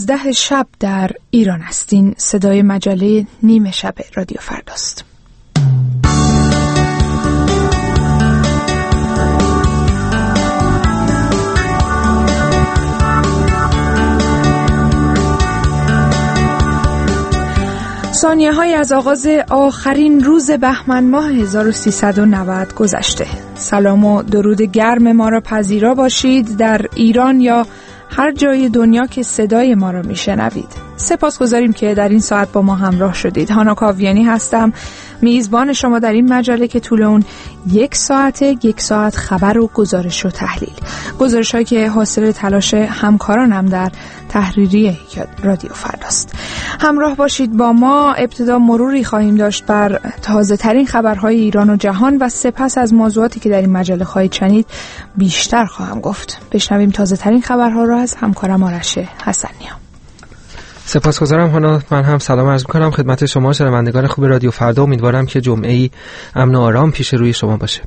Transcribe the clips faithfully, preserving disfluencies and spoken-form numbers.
یازده شب در ایران هستین. صدای مجله نیمه شب رادیو فرداست. ثانیه های از آغاز آخرین روز بهمن ماه هزار و سیصد و نود گذشته. سلام و درود گرم ما را پذیرا باشید در ایران یا هر جای دنیا که صدای ما را میشنوید. سپاسگزاریم که در این ساعت با ما همراه شدید. هانا کاویانی هستم، میزبان شما در این مجله که طول اون یک ساعته یک ساعت خبر و گزارش و تحلیل. گزارش هایی که حاصل تلاش همکارانم در تحریریه رادیو فرداست. همراه باشید با ما. ابتدا مروری خواهیم داشت بر تازه ترین خبرهای ایران و جهان و سپس از موضوعاتی که در این مجله خواهید شنید بیشتر خواهم گفت. بشنویم تازه ترین خبرها را از همکارم آرش حسنی‌ها. سپاسگزارم هانا. من هم سلام عرض می‌کنم خدمت شما شنوندگان خوب رادیو فردا. امیدوارم که جمعه‌ای امن و آرام پیش روی شما باشه.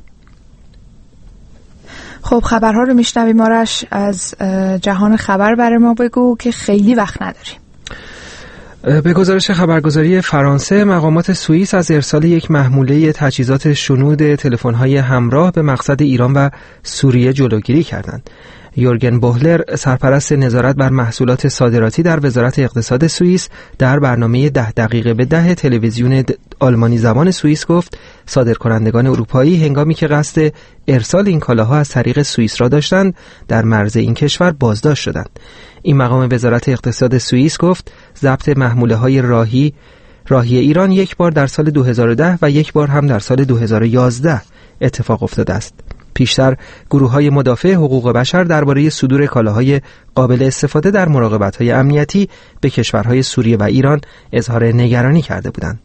خب خبرها رو میشنویم. آرش از جهان خبر برای ما بگو که خیلی وقت نداریم. به گزارش خبرگزاری فرانسه، مقامات سوئیس از ارسال یک محموله تجهیزات شنود تلفن‌های همراه به مقصد ایران و سوریه جلوگیری کردند. یورگن بوهلر، سرپرست نظارت بر محصولات صادراتی در وزارت اقتصاد سوئیس، در برنامه ده دقیقه به ده تلویزیون آلمانی زبان سوئیس گفت صادرکنندگان اروپایی هنگامی که قصد ارسال این کالاها از طریق سوئیس را داشتند، در مرز این کشور بازداشت شدند. این مقام وزارت اقتصاد سوئیس گفت ضبط محموله‌های راهی راهی ایران یک بار در سال دو هزار و ده و یک بار هم در سال دو هزار و یازده اتفاق افتاده است. پیشتر گروه‌های مدافع حقوق بشر درباره صدور کالاهای قابل استفاده در مراقبت‌های امنیتی به کشورهای سوریه و ایران اظهار نگرانی کرده بودند.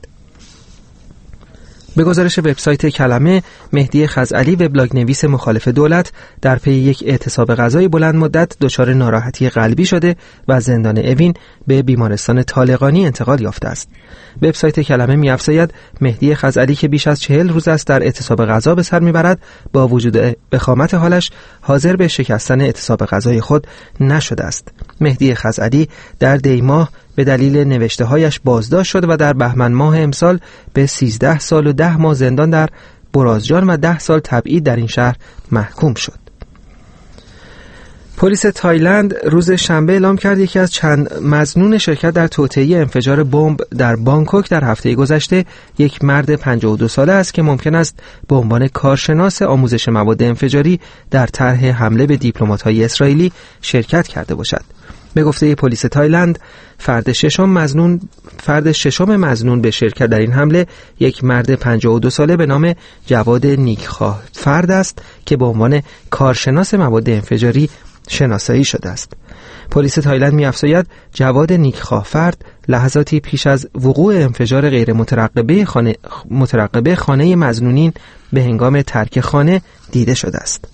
به گزارش وبسایت کلمه، مهدی خزعلی، وبلاگ نویس مخالف دولت، در پی یک اعتصاب غذایی بلند مدت دچار ناراحتی قلبی شده و از زندان اوین به بیمارستان طالقانی انتقال یافته است. وبسایت کلمه می‌افزاید مهدی خزعلی که بیش از چهل روز است در اعتصاب غذا به سر می‌برد، با وجود وخامت حالش حاضر به شکستن اعتصاب غذای خود نشده است. مهدی خزعلی در دی ماه به دلیل نوشته‌هایش بازداشت شد و در بهمن ماه امسال به سیزده سال و ده ماه زندان در برازجان و ده سال تبعید در این شهر محکوم شد. پلیس تایلند روز شنبه اعلام کرد یکی از چند مظنون شرکت در توطئه انفجار بمب در بانکوک در هفته گذشته یک مرد پنجاه و دو ساله است که ممکن است به عنوان کارشناس آموزش مواد انفجاری در طرح حمله به دیپلمات‌های اسرائیلی شرکت کرده باشد. به گفته پلیس تایلند، فرد ششم مظنون فرد ششم مظنون به شرکت در این حمله یک مرد پنجاه و دو ساله به نام جواد نیکخواه فرد است که به عنوان کارشناس مواد انفجاری شناسایی شده است. پلیس تایلند می‌افزاید جواد نیکخواه فرد لحظاتی پیش از وقوع انفجار غیر مترقبه خانه مترقبه خانه مظنونین به هنگام ترک خانه دیده شده است.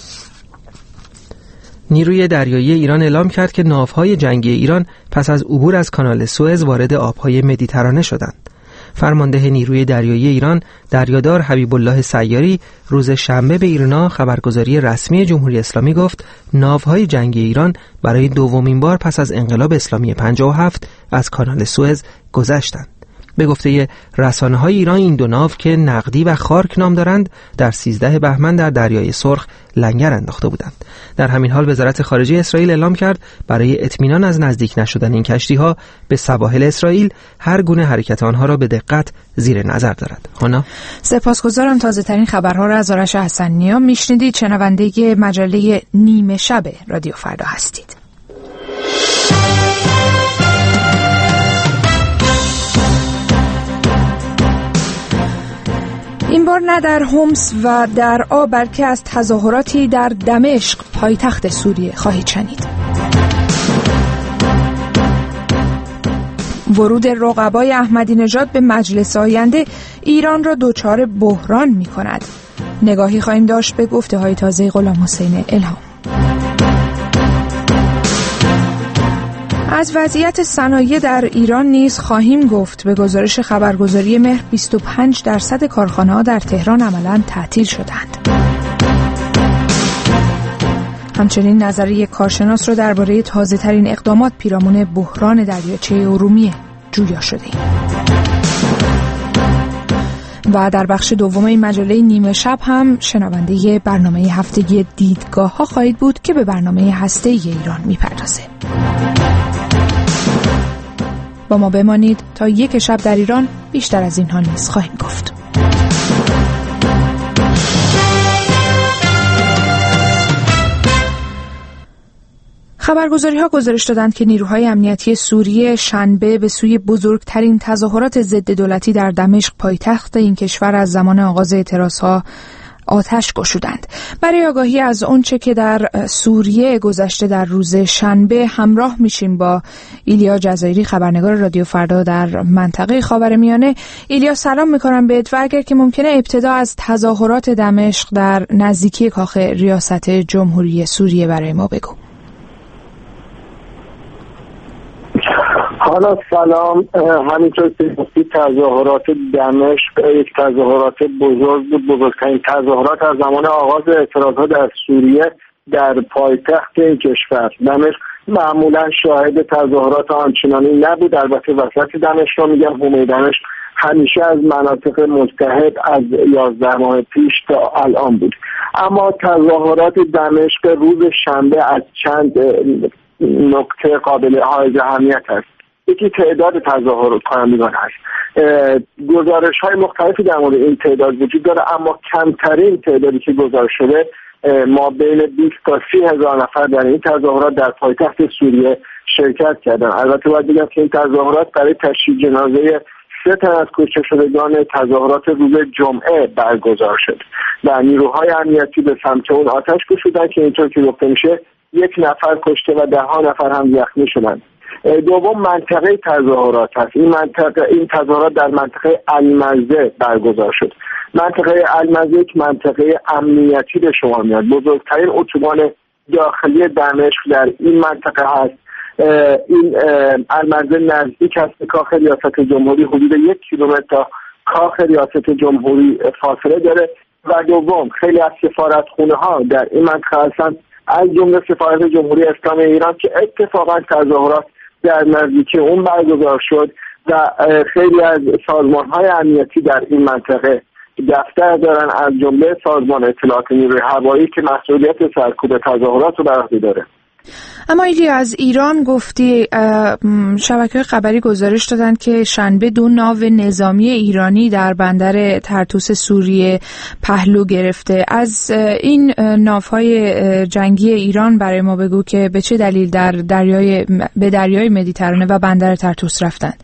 نیروی دریایی ایران اعلام کرد که ناوهای جنگی ایران پس از عبور از کانال سوئز وارد آبهای مدیترانه شدند. فرمانده نیروی دریایی ایران دریادار حبیب الله سیاری روز شنبه به ایرنا خبرگزاری رسمی جمهوری اسلامی گفت ناوهای جنگی ایران برای دومین بار پس از انقلاب اسلامی پنجاه و هفت از کانال سوئز گذشتند. به گفته رسانه‌های ایران این دو ناو که نقدی و خارک نام دارند در سیزده بهمن در دریای سرخ لنگر انداخته بودند. در همین حال وزارت خارجه اسرائیل اعلام کرد برای اطمینان از نزدیک نشدن این کشتی‌ها به سواحل اسرائیل هر گونه حرکت آنها را به دقت زیر نظر دارد. هانا سپاسگزارم. تازه ترین خبرها را از آرش حسنی‌ها میشنیدید. شنونده مجله نیمه شب رادیو فردا هستید. این بار نه در حمص و در آ بلکه از تظاهراتی در دمشق پایتخت سوریه خواهید شنید. ورود رقبای احمدی نژاد به مجلس آینده ایران را دچار بحران می کند. نگاهی خواهیم داشت به گفته های تازه غلام حسین الهام. از وضعیت صنایع در ایران نیز خواهیم گفت. به گزارش خبرگزاری مهر بیست و پنج درصد کارخانه‌ها در تهران عملاً تعطیل شدند. همچنین نظریه کارشناس را درباره تازه‌ترین اقدامات پیرامون بحران دریاچه ارومیه جویا شده‌ایم. و در بخش دوم این مجله نیمه شب هم شنونده برنامه هفتگی دیدگاه ها خواهید بود که به برنامه هسته‌ای ایران میپردازه. با ما بمانید تا یک شب در ایران، بیشتر از اینها نیز خواهیم گفت. خبرگزاری‌ها گزارش دادند که نیروهای امنیتی سوریه شنبه به سوی بزرگترین تظاهرات ضد دولتی در دمشق پایتخت این کشور از زمان آغاز اعتراضها آتش گشودند. برای آگاهی از آنچه که در سوریه گذشته در روز شنبه همراه میشیم با ایلیا جزایری، خبرنگار رادیو فردا در منطقه خاورمیانه. ایلیا سلام میکنم بهت و اگر که ممکنه ابتدا از تظاهرات دمشق در نزدیکی کاخ ریاست جمهوری سوریه برای ما بگو. حالا سلام. همینطور که گفتید تظاهرات دمشق یک تظاهرات بزرگ بود، بزرگترین تظاهرات از زمان آغاز اعتراضات در سوریه در پایتخت این کشور. دمشق معمولا شاهد تظاهرات آنچنانی نبود، البته وسط دمشق رو میگم، حومه دمشق همیشه از مناطق متحد از یازده ماه پیش تا الان بود. اما تظاهرات دمشق روز شنبه از چند نکته قابل حائز اهمیت است. یکی تعداد تظاهرات کنندگان هست. گزارش های مختلفی در مورد این تعداد وجود داره، اما کمترین تعدادی که گزارش شده ما بین بیست تا سی هزار نفر در این تظاهرات در پایتخت سوریه شرکت کردن. البته باید بگم که این تظاهرات برای تشییع جنازه سه تن از کشته شدگان تظاهرات روز جمعه برگزار شد و نیروهای امنیتی به سمت اون آتش گشودن که اینطور که گفته میشه یک نفر کشته و ده ها نفر هم زخمی شدند. دوم منطقه تظاهرات هست. این منطقه این تظاهرات در منطقه المزه برگزار شد. منطقه المزه یک منطقه امنیتی به شما میاد. بزرگترین اتوبان داخلی دمشق در این منطقه هست. این المزه نزدیک است به کاخ ریاست جمهوری، حدود یک کیلومتر تا کاخ ریاست جمهوری فاصله داره. و دوم خیلی از سفارتخونه ها در این منطقه هستند، از جمله سفارت جمهوری اسلامی ایران که اتفاقا تظاهرات در نزدیکی اون برگزار شد و خیلی از سازمان‌های امنیتی در این منطقه دفتر دارن، از جمله سازمان اطلاعات نیروی هوایی که مسئولیت سرکوب تظاهرات رو بر عهده داره. اما ایلیا از ایران گفتی، شبکه‌های خبری گزارش دادند که شنبه دو ناو نظامی ایرانی در بندر طرطوس سوریه پهلو گرفته. از این ناوهای جنگی ایران برای ما بگو که به چه دلیل در دریای به دریای مدیترانه و بندر طرطوس رفتند.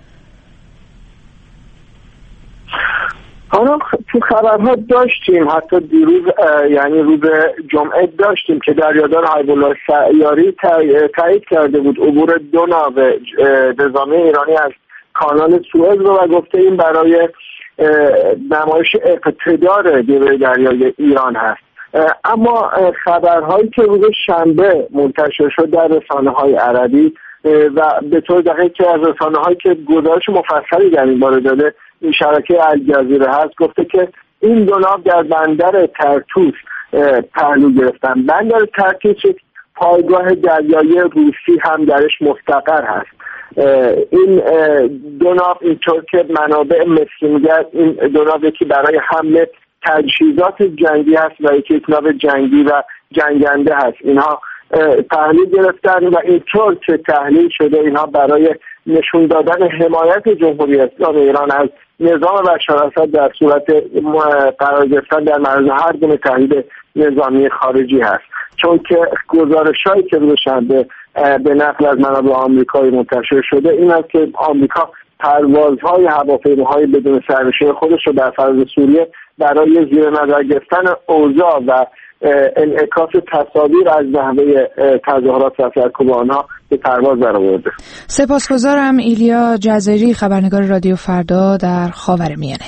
حالا تو خبرها داشتیم، حتی دیروز یعنی روز جمعه داشتیم که دریادار حبیب الله سیاری تایید کرده بود عبور دو ناو نظامی ایرانی از کانال سوئز رو و گفته این برای نمایش اقتدار نیروی دریایی ایران هست. اما خبرهایی که روز شنبه منتشر شد در رسانه‌های عربی و به طور دقیق که از رسانه‌هایی که گزارش مفصلی در این باره داده، این شبکه الجزیره هست، گفته که این دو ناو در بندر طرطوس پهلو گرفتن. بندر طرطوس یک پایگاه دریایی روسی هم درش مستقر هست. این دو ناو اینطور که منابع مصری میگن این دو ناو یکی برای حمل تجهیزات جنگی هست و یکی یک ناو جنگی و جنگنده هست. اینها تحلیل گرفتن و اینطور که تحلیل شده اینها برای نشون دادن حمایت جمهوری اسلامی ایران از نظام بشار اسد در صورت قرار گرفتن در معرض هر گونه تهدید نظامی خارجی هست. چون که گزارش‌هایی که روز شنبه به نقل از منابع آمریکایی منتشر شده این است که آمریکا پروازهای هواپیماهای بدون سرنشین خودش رو در فضای سوریه برای زیر نظر گرفتن اوضاع و انعکاس تصاویر از نحوه تظاهرات و سرکوب آنها به پرواز درآورده. سپاسگزارم. ایلیا جزایری، خبرنگار رادیو فردا در خاورمیانه.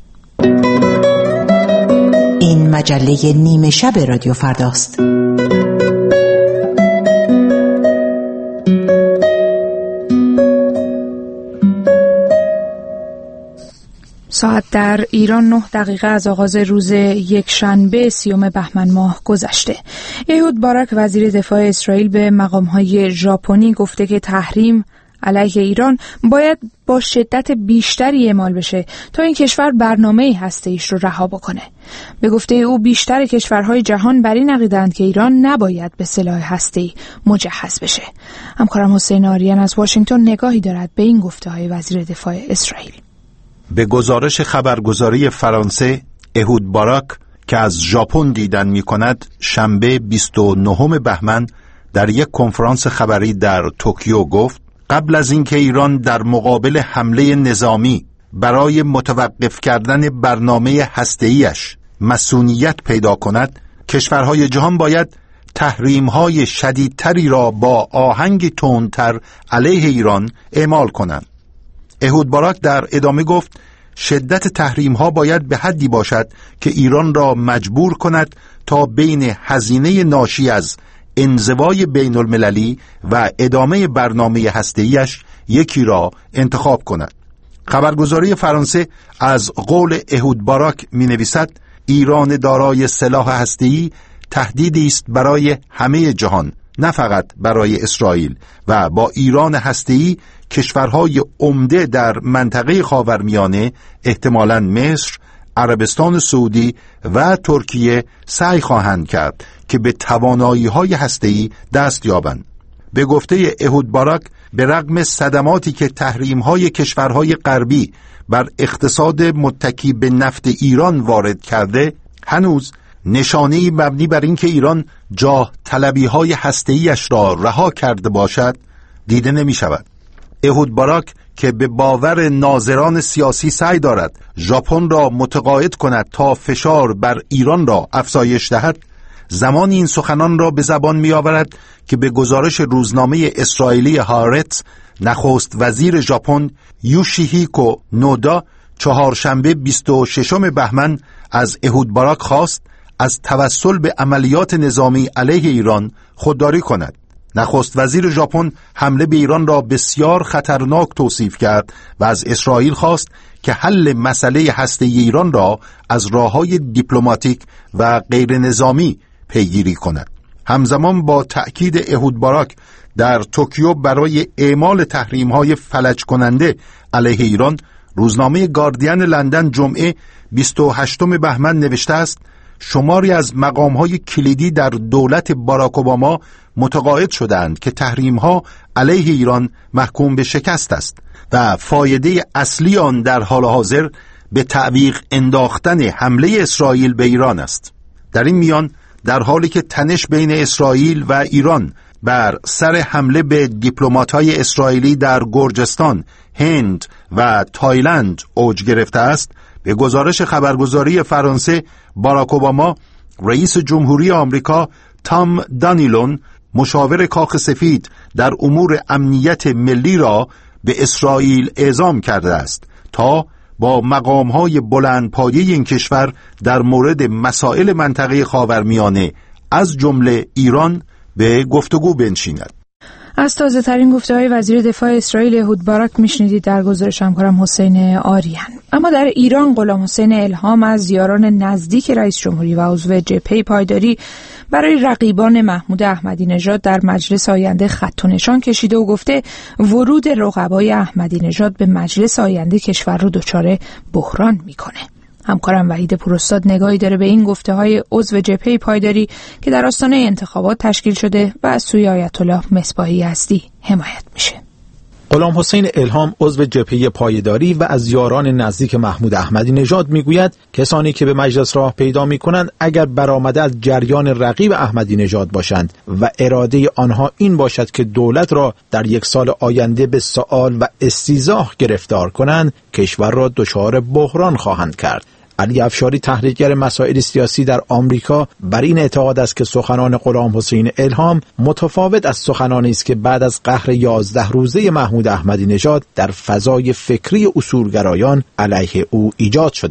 این مجله نیمه شب رادیو فرداست. ساعت در ایران نه دقیقه از آغاز روز یک شنبه سیوم بهمن ماه گذشته. اهود باراک وزیر دفاع اسرائیل به مقام‌های ژاپنی گفته که تحریم علیه ایران باید با شدت بیشتری اعمال بشه تا این کشور برنامه هسته‌ایش رو رها بکنه. به گفته او بیشتر کشورهای جهان بر این عقیده‌اند که ایران نباید به سلاح هسته‌ای مجهز بشه. همکارم حسین آریان از واشنگتن نگاهی دارد به این گفته‌های وزیر دفاع اسرائیل. به گزارش خبرگزاری فرانسه، اهود باراک که از ژاپن دیدن می‌کند، شنبه بیست و نهم بهمن در یک کنفرانس خبری در توکیو گفت قبل از اینکه ایران در مقابل حمله نظامی برای متوقف کردن برنامه هسته‌ایش مسئولیت پیدا کند، کشورهای جهان باید تحریم‌های شدیدتری را با آهنگ تندتر علیه ایران اعمال کنند. اهود باراک در ادامه گفت شدت تحریم‌ها باید به حدی باشد که ایران را مجبور کند تا بین هزینه ناشی از انزوای بین المللی و ادامه برنامه هسته‌ایش یکی را انتخاب کند. خبرگزاری فرانسه از قول اهود باراک می نویسد ایران دارای سلاح هسته‌ای تهدیدی است برای همه جهان، نه فقط برای اسرائیل، و با ایران هسته‌ای کشورهای عمده در منطقه خاورمیانه، احتمالاً مصر، عربستان سعودی و ترکیه سعی خواهند کرد که به توانایی‌های هسته‌ای دست یابند. به گفته اهود باراک به رغم صدماتی که تحریم‌های کشورهای غربی بر اقتصاد متکی به نفت ایران وارد کرده، هنوز نشانه‌ای مبنی بر اینکه ایران جاه طلبی‌های هسته‌ایش را رها کرده باشد دیده نمی‌شود. اهود باراک که به باور ناظران سیاسی سعی دارد ژاپن را متقاعد کند تا فشار بر ایران را افزایش دهد، زمان این سخنان را به زبان می آورد که به گزارش روزنامه اسرائیلی هارتز، نخست وزیر ژاپن یوشیهیکو نودا چهارشنبه بیست و ششم بهمن از اهود باراک خواست از توسل به عملیات نظامی علیه ایران خودداری کند. نخست وزیر ژاپن حمله به ایران را بسیار خطرناک توصیف کرد و از اسرائیل خواست که حل مسئله هسته‌ای ایران را از راه‌های دیپلماتیک و غیر نظامی پیگیری کند. همزمان با تأکید اهود باراک در توکیو برای اعمال تحریم‌های فلج کننده علیه ایران، روزنامه گاردین لندن جمعه بیست و هشتم بهمن نوشته است شماری از مقام‌های کلیدی در دولت باراک اوباما متقاعد شدند که تحریم‌ها علیه ایران محکوم به شکست است و فایده اصلی آن در حال حاضر به تعویق انداختن حمله اسرائیل به ایران است. در این میان در حالی که تنش بین اسرائیل و ایران بر سر حمله به دیپلمات‌های اسرائیلی در گرجستان، هند و تایلند اوج گرفته است، به گزارش خبرگزاری فرانسه، باراک اوباما رئیس جمهوری آمریکا تام دانیلون مشاور کاخ سفید در امور امنیت ملی را به اسرائیل اعزام کرده است تا با مقام‌های بلندپایه این کشور در مورد مسائل منطقه خاورمیانه از جمله ایران به گفتگو بنشیند. از تازه ترین گفته های وزیر دفاع اسرائیل اهود باراک میشنیدید در گزارش همکارم حسین آریان. اما در ایران غلام حسین الهام از یاران نزدیک رئیس جمهوری و عضو جبهه پایداری برای رقیبان محمود احمدی نژاد در مجلس آینده خط و نشان کشیده و گفته ورود رقبای احمدی نژاد به مجلس آینده کشور رو دچار بحران میکنه. همکارم وحید پوراستاد نگاهی داره به این گفته های عضو جبهه پایداری که در آستانه انتخابات تشکیل شده و از سوی آیت الله مصباحی یزدی حمایت میشه. غلام حسین الهام عضو جبهه پایداری و از یاران نزدیک محمود احمدی نژاد میگوید کسانی که به مجلس راه پیدا میکنند اگر برآمده از جریان رقیب احمدی نژاد باشند و اراده آنها این باشد که دولت را در یک سال آینده به سؤال و استیضاح گرفتار کنند، کشور را دچار بحران خواهند کرد. علی افشاری تحلیلگر مسائل سیاسی در آمریکا بر این اعتقاد است که سخنان غلام حسین الهام متفاوت از سخنانی است که بعد از قهر یازده روزه محمود احمدی نژاد در فضای فکری اصولگرایان علیه او ایجاد شده است.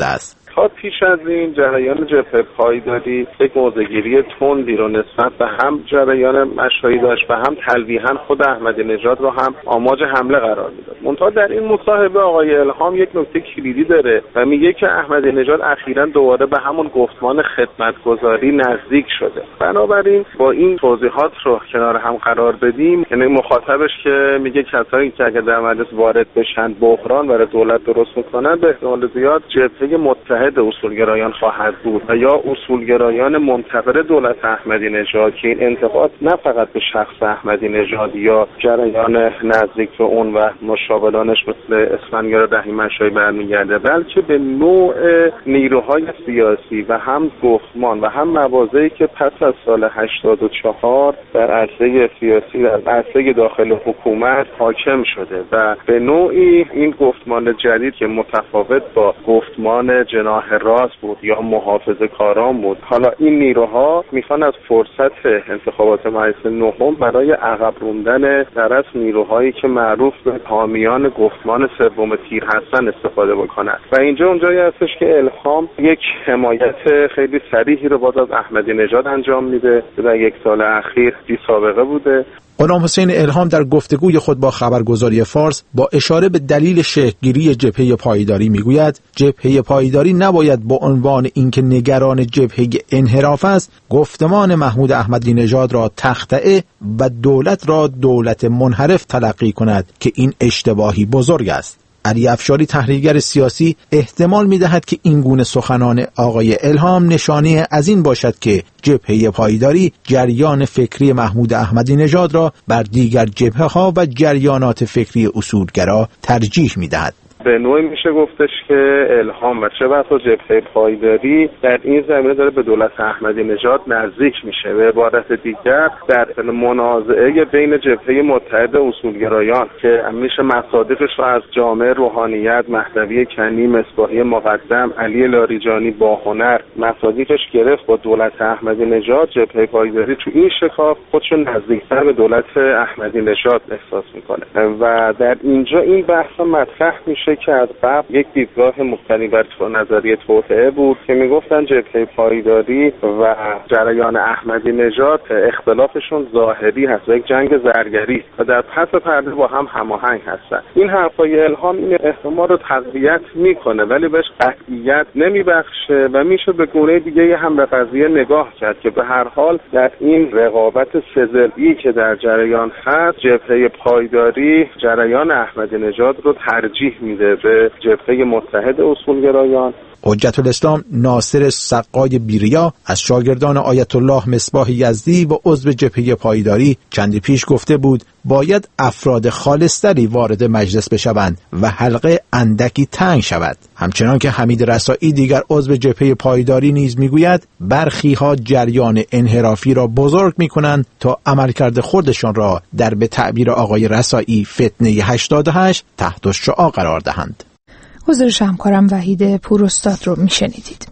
تا پیش از این جریان جبهه پایداری یک موضع‌گیری تندی رو نسبت به هم جریان مشایی داشت و هم تلویحاً خود احمدی نژاد رو هم آماج حمله قرار میداد. منتها در این مصاحبه آقای الهام یک نکته کلیدی داره و میگه که احمدی نژاد اخیراً دوباره به همون گفتمان خدمتگزاری نزدیک شده. بنابراین با این توضیحات رو کنار هم قرار بدیم، یعنی مخاطبش که میگه کسایی که اگه در مجلس وارد بشن بحران برای دولت درست میکنن، به احتمال زیاد جبهه متحد اصولگرایان خواهد بود و یا اصولگرایان منتقد دولت احمدی نژاد که این انتقاد نه فقط به شخص احمدی نژاد یا جریان نزدیک به اون و مشابهانش مثل اسفندیار رحیم مشایی برمیگرده، بلکه به نوع نیروهای سیاسی و هم گفتمان و هم مواضعی که پس از سال هشتاد و چهار در عرصه سیاسی در عرصه داخل حکومت حاکم شده و به نوعی این گفتمان جدید که متفاوت با گفتمان جناح راست بود یا محافظه کاران بود، حالا این نیروها میخوان از فرصت انتخابات مجلس نهم برای عقب روندن در از نیروهایی که معروف به حامیان گفتمان سوم تیر هستن استفاده بکنند و اینجا اونجایی هستش که الهام یک حمایت خیلی صریحی رو باز از احمدی نژاد انجام میده که در یک سال اخیر بی سابقه بوده. غلام حسین الهام در گفتگوی خود با خبرگزاری فارس با اشاره به دلیل شکل‌گیری جبهه پایداری میگوید جبهه پایداری نباید با عنوان اینکه نگران جبهه انحراف است گفتمان محمود احمدی نژاد را تخطئه و دولت را دولت منحرف تلقی کند که این اشتباهی بزرگ است. علی افشاری تحلیلگر سیاسی احتمال می‌دهد که این گونه سخنان آقای الهام نشانه از این باشد که جبهه پایداری جریان فکری محمود احمدی نژاد را بر دیگر جبهه‌ها و جریانات فکری اصولگرا ترجیح می‌دهد. به نوعی میشه گفتش که الهام و چه بسا جبهه پایداری در این زمینه داره به دولت احمدی نژاد نزدیک میشه. به عبارت دیگر در منازعه بین جبهه متحد اصولگرایان که میشه مصادیقش رو از جامعه روحانیت، مهدوی کنی، مصباحی مقدم، علی لاریجانی با هنر مصادیقش گرفت با دولت احمدی نژاد، جبهه پایداری تو این شکاف خودشو نزدیکتر به دولت احمدی نژاد احساس میکنه و در اینجا این بحث مطرح میشه که از قبل یک دیدگاه مبتنی بر نظریه توطئه بود که میگفتن جبهه پایداری و جریان احمدی نژاد اختلافشون ظاهری هست و یک جنگ زرگری و در پس پرده با هم هماهنگ هستن. این حرفای الهام این احتمال رو تقویت میکنه ولی بهش قطعیت نمیبخشه و میشه به گونه دیگه هم به قضیه نگاه کرد که به هر حال در این رقابت سه‌ضلعی که در جریان هست جبهه پایداری جریان احمدی نژاد رو ترجیح میده به جبهه متحد اصولگرایان. حجت الاسلام ناصر سقای بیریا از شاگردان آیت الله مصباح یزدی و عضو جبهه پایداری چندی پیش گفته بود باید افراد خالصتری وارد مجلس بشوند و حلقه اندکی تنگ شود. همچنان که حمید رسایی دیگر عضو جبهه پایداری نیز میگوید برخی ها جریان انحرافی را بزرگ میکنند تا عملکرد خودشان را در به تعبیر آقای رسایی فتنه هشتاد و هشت تحت الشعاع قرار دهند. گزارش همکارم وحید پوراستاد رو میشنیدید.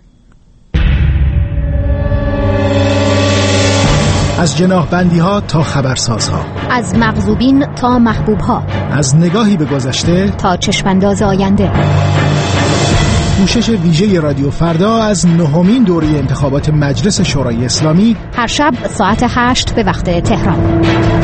از جناحبندی ها تا خبرسازها، از مغضوبین تا محبوب ها، از نگاهی به گذشته تا چشمانداز آینده. پوشش ویژه رادیو فردا از نهمین دوره انتخابات مجلس شورای اسلامی هر شب ساعت هشت به وقت تهران.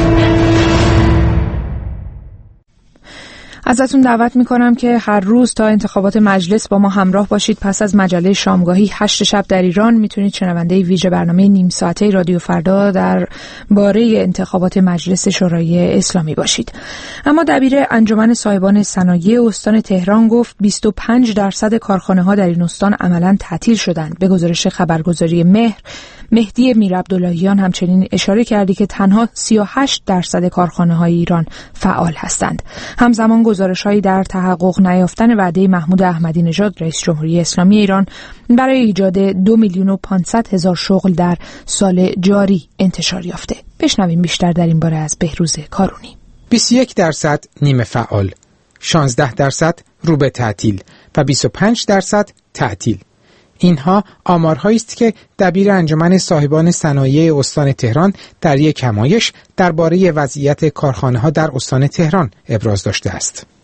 ازتون دعوت میکنم که هر روز تا انتخابات مجلس با ما همراه باشید. پس از مجله شامگاهی هشت شب در ایران میتونید شنونده ویژه برنامه نیم ساعته رادیو فردا در باره انتخابات مجلس شورای اسلامی باشید. اما دبیر انجمن صاحبان صنایع استان تهران گفت بیست و پنج درصد کارخانه ها در این استان عملاً تعطیل شدند. به گزارش خبرگزاری مهر، مهدی میرعبداللهیان همچنین اشاره کردی که تنها سی و هشت درصد کارخانه‌های ایران فعال هستند. همزمان گزارش‌هایی در تحقق نیافتن وعده محمود احمدی نژاد رئیس جمهوری اسلامی ایران برای ایجاد دو میلیون و پانصد هزار شغل در سال جاری انتشار یافته. بشنویم بیشتر در این باره از بهروز کارونی. بیست و یک درصد نیمه فعال، شانزده درصد رو به تعطیل و بیست و پنج درصد تعطیل. اینها آمارهایی است که دبیر انجمن صاحبان صنایع استان تهران در یک همایش درباره وضعیت کارخانه‌ها در استان تهران ابراز داشته است.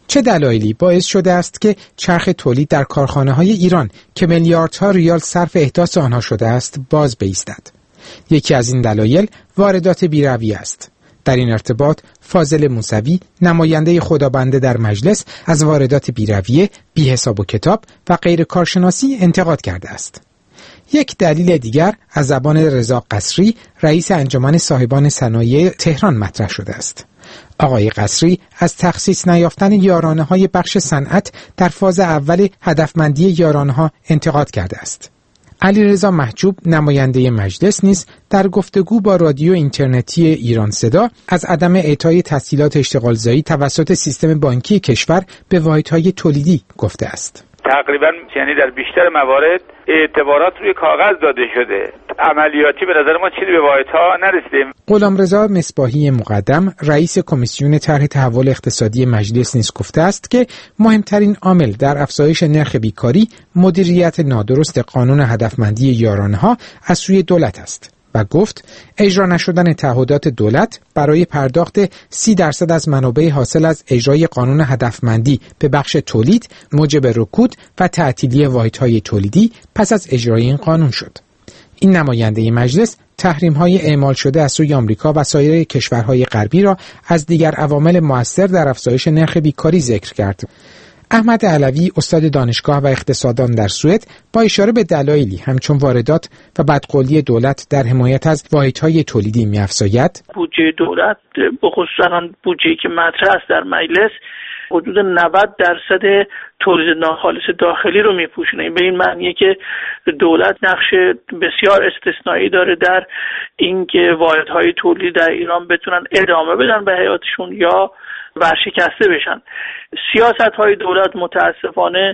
چه دلایلی باعث شده است که چرخ تولید در کارخانه‌های ایران که میلیاردها ریال صرف احداث آنها شده است باز بایستد؟ یکی از این دلایل واردات بی‌رویه است. در این ارتباط فاضل موسوی، نماینده خدابنده در مجلس، از واردات بی‌رویه، بی‌حساب و کتاب و غیر کارشناسی انتقاد کرده است. یک دلیل دیگر از زبان رضا قصری، رئیس انجمن صاحبان صنایع تهران مطرح شده است. آقای قصری از تخصیص نیافتن یارانه‌های بخش صنعت در فاز اول هدفمندی یارانه‌ها انتقاد کرده است. علیرضا محجوب، نماینده مجلس، نیز در گفتگو با رادیو اینترنتی ایران صدا از عدم اعطای تسهیلات اشتغالزایی توسط سیستم بانکی کشور به واحدهای تولیدی گفته است. تقریبا یعنی در بیشتر موارد اعتبارات روی کاغذ داده شده، عملیاتی به نظر ما چیزی به واحدها نرسیده. غلامرضا مصباحی مقدم، رئیس کمیسیون طرح تحول اقتصادی مجلس، نیز گفته است که مهمترین عامل در افزایش نرخ بیکاری مدیریت نادرست قانون هدفمندی یارانه‌ها از سوی دولت است و گفت اجرا نشدن تعهدات دولت برای پرداخت سی درصد از منابع حاصل از اجرای قانون هدفمندی به بخش تولید موجب رکود و تعطیلی واحدهای تولیدی پس از اجرای این قانون شد. این نماینده مجلس تحریم‌های اعمال شده از سوی آمریکا و سایر کشورهای غربی را از دیگر عوامل مؤثر در افزایش نرخ بیکاری ذکر کرد. احمد علوی، استاد دانشگاه و اقتصاددان در سوئد، با اشاره به دلایلی همچون واردات و بدقولی دولت در حمایت از واحدهای تولیدی می‌افزاید: بودجه دولت به خصوص بودجه‌ای که مطرح است در مجلس حدود نود درصد تولید ناخالص داخلی رو میپوشونه. این به این معنیه که دولت نقش بسیار استثنایی داره در اینکه واحدهای تولید در ایران بتونن ادامه بدن به حیاتشون یا ورشکسته بشن. سیاست‌های دولت متاسفانه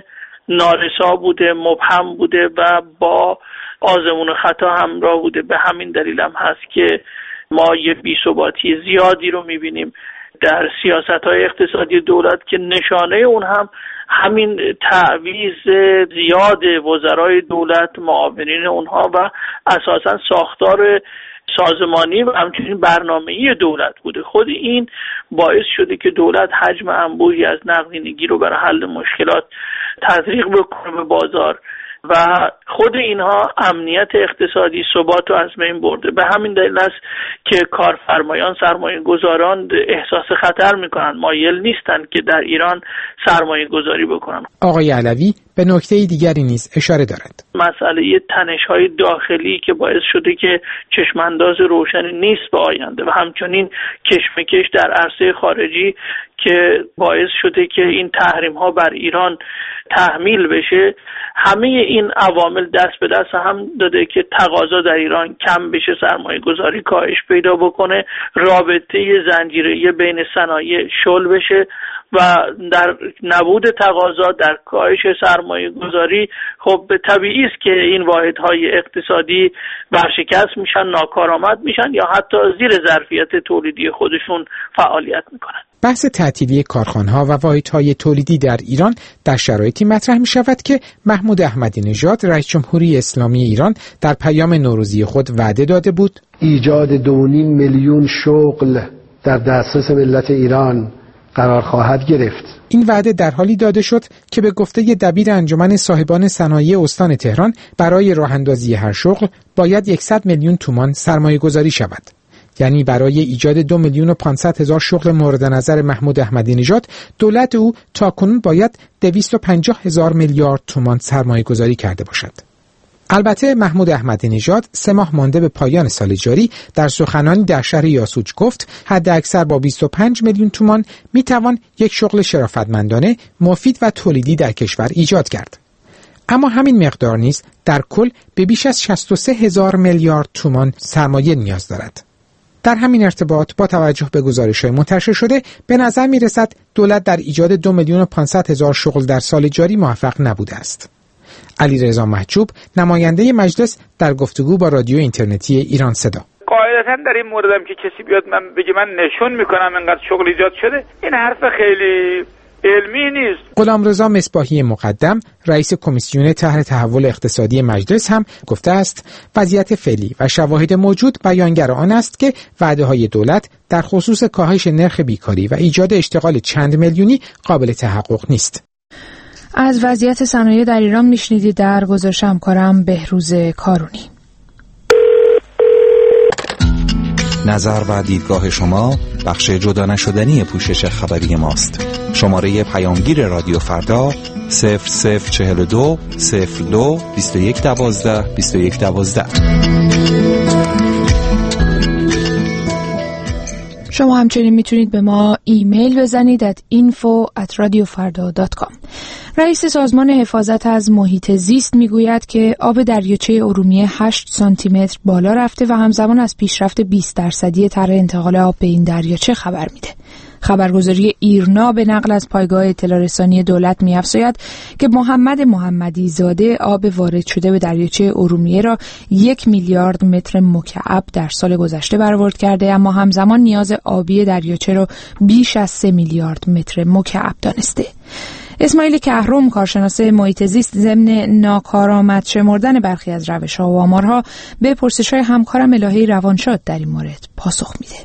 نارسا بوده، مبهم بوده و با آزمون خطا همراه بوده. به همین دلیل هم هست که ما یه بی‌ثباتی زیادی رو می‌بینیم در سیاست‌های اقتصادی دولت که نشانه اون هم همین تعویض زیاد وزرای دولت، معاونین اونها و اساساً ساختار سازمانی و همچنین برنامه‌ای دولت بوده. خود این باعث شده که دولت حجم انبوهی از نقدینگی رو برای حل مشکلات تزریق بکنه به بازار و خود اینها امنیت اقتصادی، ثبات رو از بین برده. به همین دلیل است که کارفرمایان، سرمایه گذاران احساس خطر میکنن، مایل نیستن که در ایران سرمایه گذاری بکنن. آقای علوی به نکته دیگری نیز اشاره دارد. مسئله تنش‌های داخلی که باعث شده که چشمانداز روشنی نیست به آینده و همچنین کشمکش در عرصه خارجی که باعث شده که این تحریم‌ها بر ایران تحمیل بشه. همه این عوامل دست به دست هم داده که تقاضا در ایران کم بشه، سرمایه گذاری کاهش پیدا بکنه، رابطه زنجیره‌ای بین صنایع شل بشه و در نبود تقاضا، در کاهش سرمایه گذاری، خب طبیعی است که این واحدهای اقتصادی ورشکست میشن، ناکارآمد میشن یا حتی زیر ظرفیت تولیدی خودشون فعالیت میکنن. بحث تعطیلی کارخانه‌ها و واحدهای تولیدی در ایران در شرایطی مطرح می شود که محمود احمدی نژاد، رئیس جمهوری اسلامی ایران، در پیام نوروزی خود وعده داده بود ایجاد دو نیم میلیون شغل در دسترس ملت ایران قرار خواهد گرفت. این وعده در حالی داده شد که به گفته دبیر انجمن صاحبان صنایع استان تهران برای راه اندازی هر شغل باید صد میلیون تومان سرمایه گذاری شود. یعنی برای ایجاد دو میلیون و پانصد هزار شغل مورد نظر محمود احمدی نژاد، دولت او تاکنون باید دویست و پنجاه هزار میلیارد تومان سرمایه گذاری کرده باشد. البته محمود احمدی نژاد سه ماه مانده به پایان سال جاری در سخنانی در شهر یاسوج گفت حد اکثر با بیست و پنج میلیون تومان می توان یک شغل شرافتمندانه، مفید و تولیدی در کشور ایجاد کرد. اما همین مقدار نیز در کل به بیش از شصت و سه هزار میلیارد تومان سرمایه نیاز دارد. در همین ارتباط با توجه به گزارش‌های منتشر شده به نظر می‌رسد دولت در ایجاد دو میلیون و پانصد هزار شغل در سال جاری موفق نبوده است. علیرضا محجوب، نماینده مجلس، در گفتگو با رادیو اینترنتی ایران صدا: قاعدتاً در این موردم که کسی بیاد من بگه من نشون میکنم اینقدر شغل ایجاد شده، این حرف خیلی علمی نیست. غلامرضا مصباحی مقدم رئیس کمیسیون طرح تحول اقتصادی مجلس هم گفته است وضعیت فعلی و شواهد موجود بیانگر آن است که وعده‌های دولت در خصوص کاهش نرخ بیکاری و ایجاد اشتغال چند میلیونی قابل تحقق نیست. از وضعیت صنایع در ایران میشنیدید در گزارش همکارم بهروز کارونی. نظر و دیدگاه شما بخش جدا نشدنی پوشش خبری ماست. شماره پیامگیر رادیو فردا صفر صفر چهل و دو صفر دو بیست و یک دوازده بیست و یک دوازده. شما همچنین میتونید به ما ایمیل بزنید at info at radiofarda dot com. رئیس سازمان حفاظت از محیط زیست میگوید که آب دریاچه ارومیه هشت سانتی متر بالا رفته و همزمان از پیشرفت بیست درصدی طرح انتقال آب به این دریاچه خبر میده. خبرگزاری ایرنا به نقل از پایگاه اطلاع رسانی دولت می‌افزاید که محمد محمدی زاده آب وارد شده به دریاچه ارومیه را یک میلیارد متر مکعب در سال گذشته برآورد کرده، اما همزمان نیاز آبی دریاچه را بیش از سه میلیارد متر مکعب دانسته. اسماعیل کهرم کارشناس محیط زیست ضمن ناکارآمد شمردن برخی از روش‌ها و آمارها به پرسش‌های همکارم الهی روانشاد در این مورد پاسخ میده.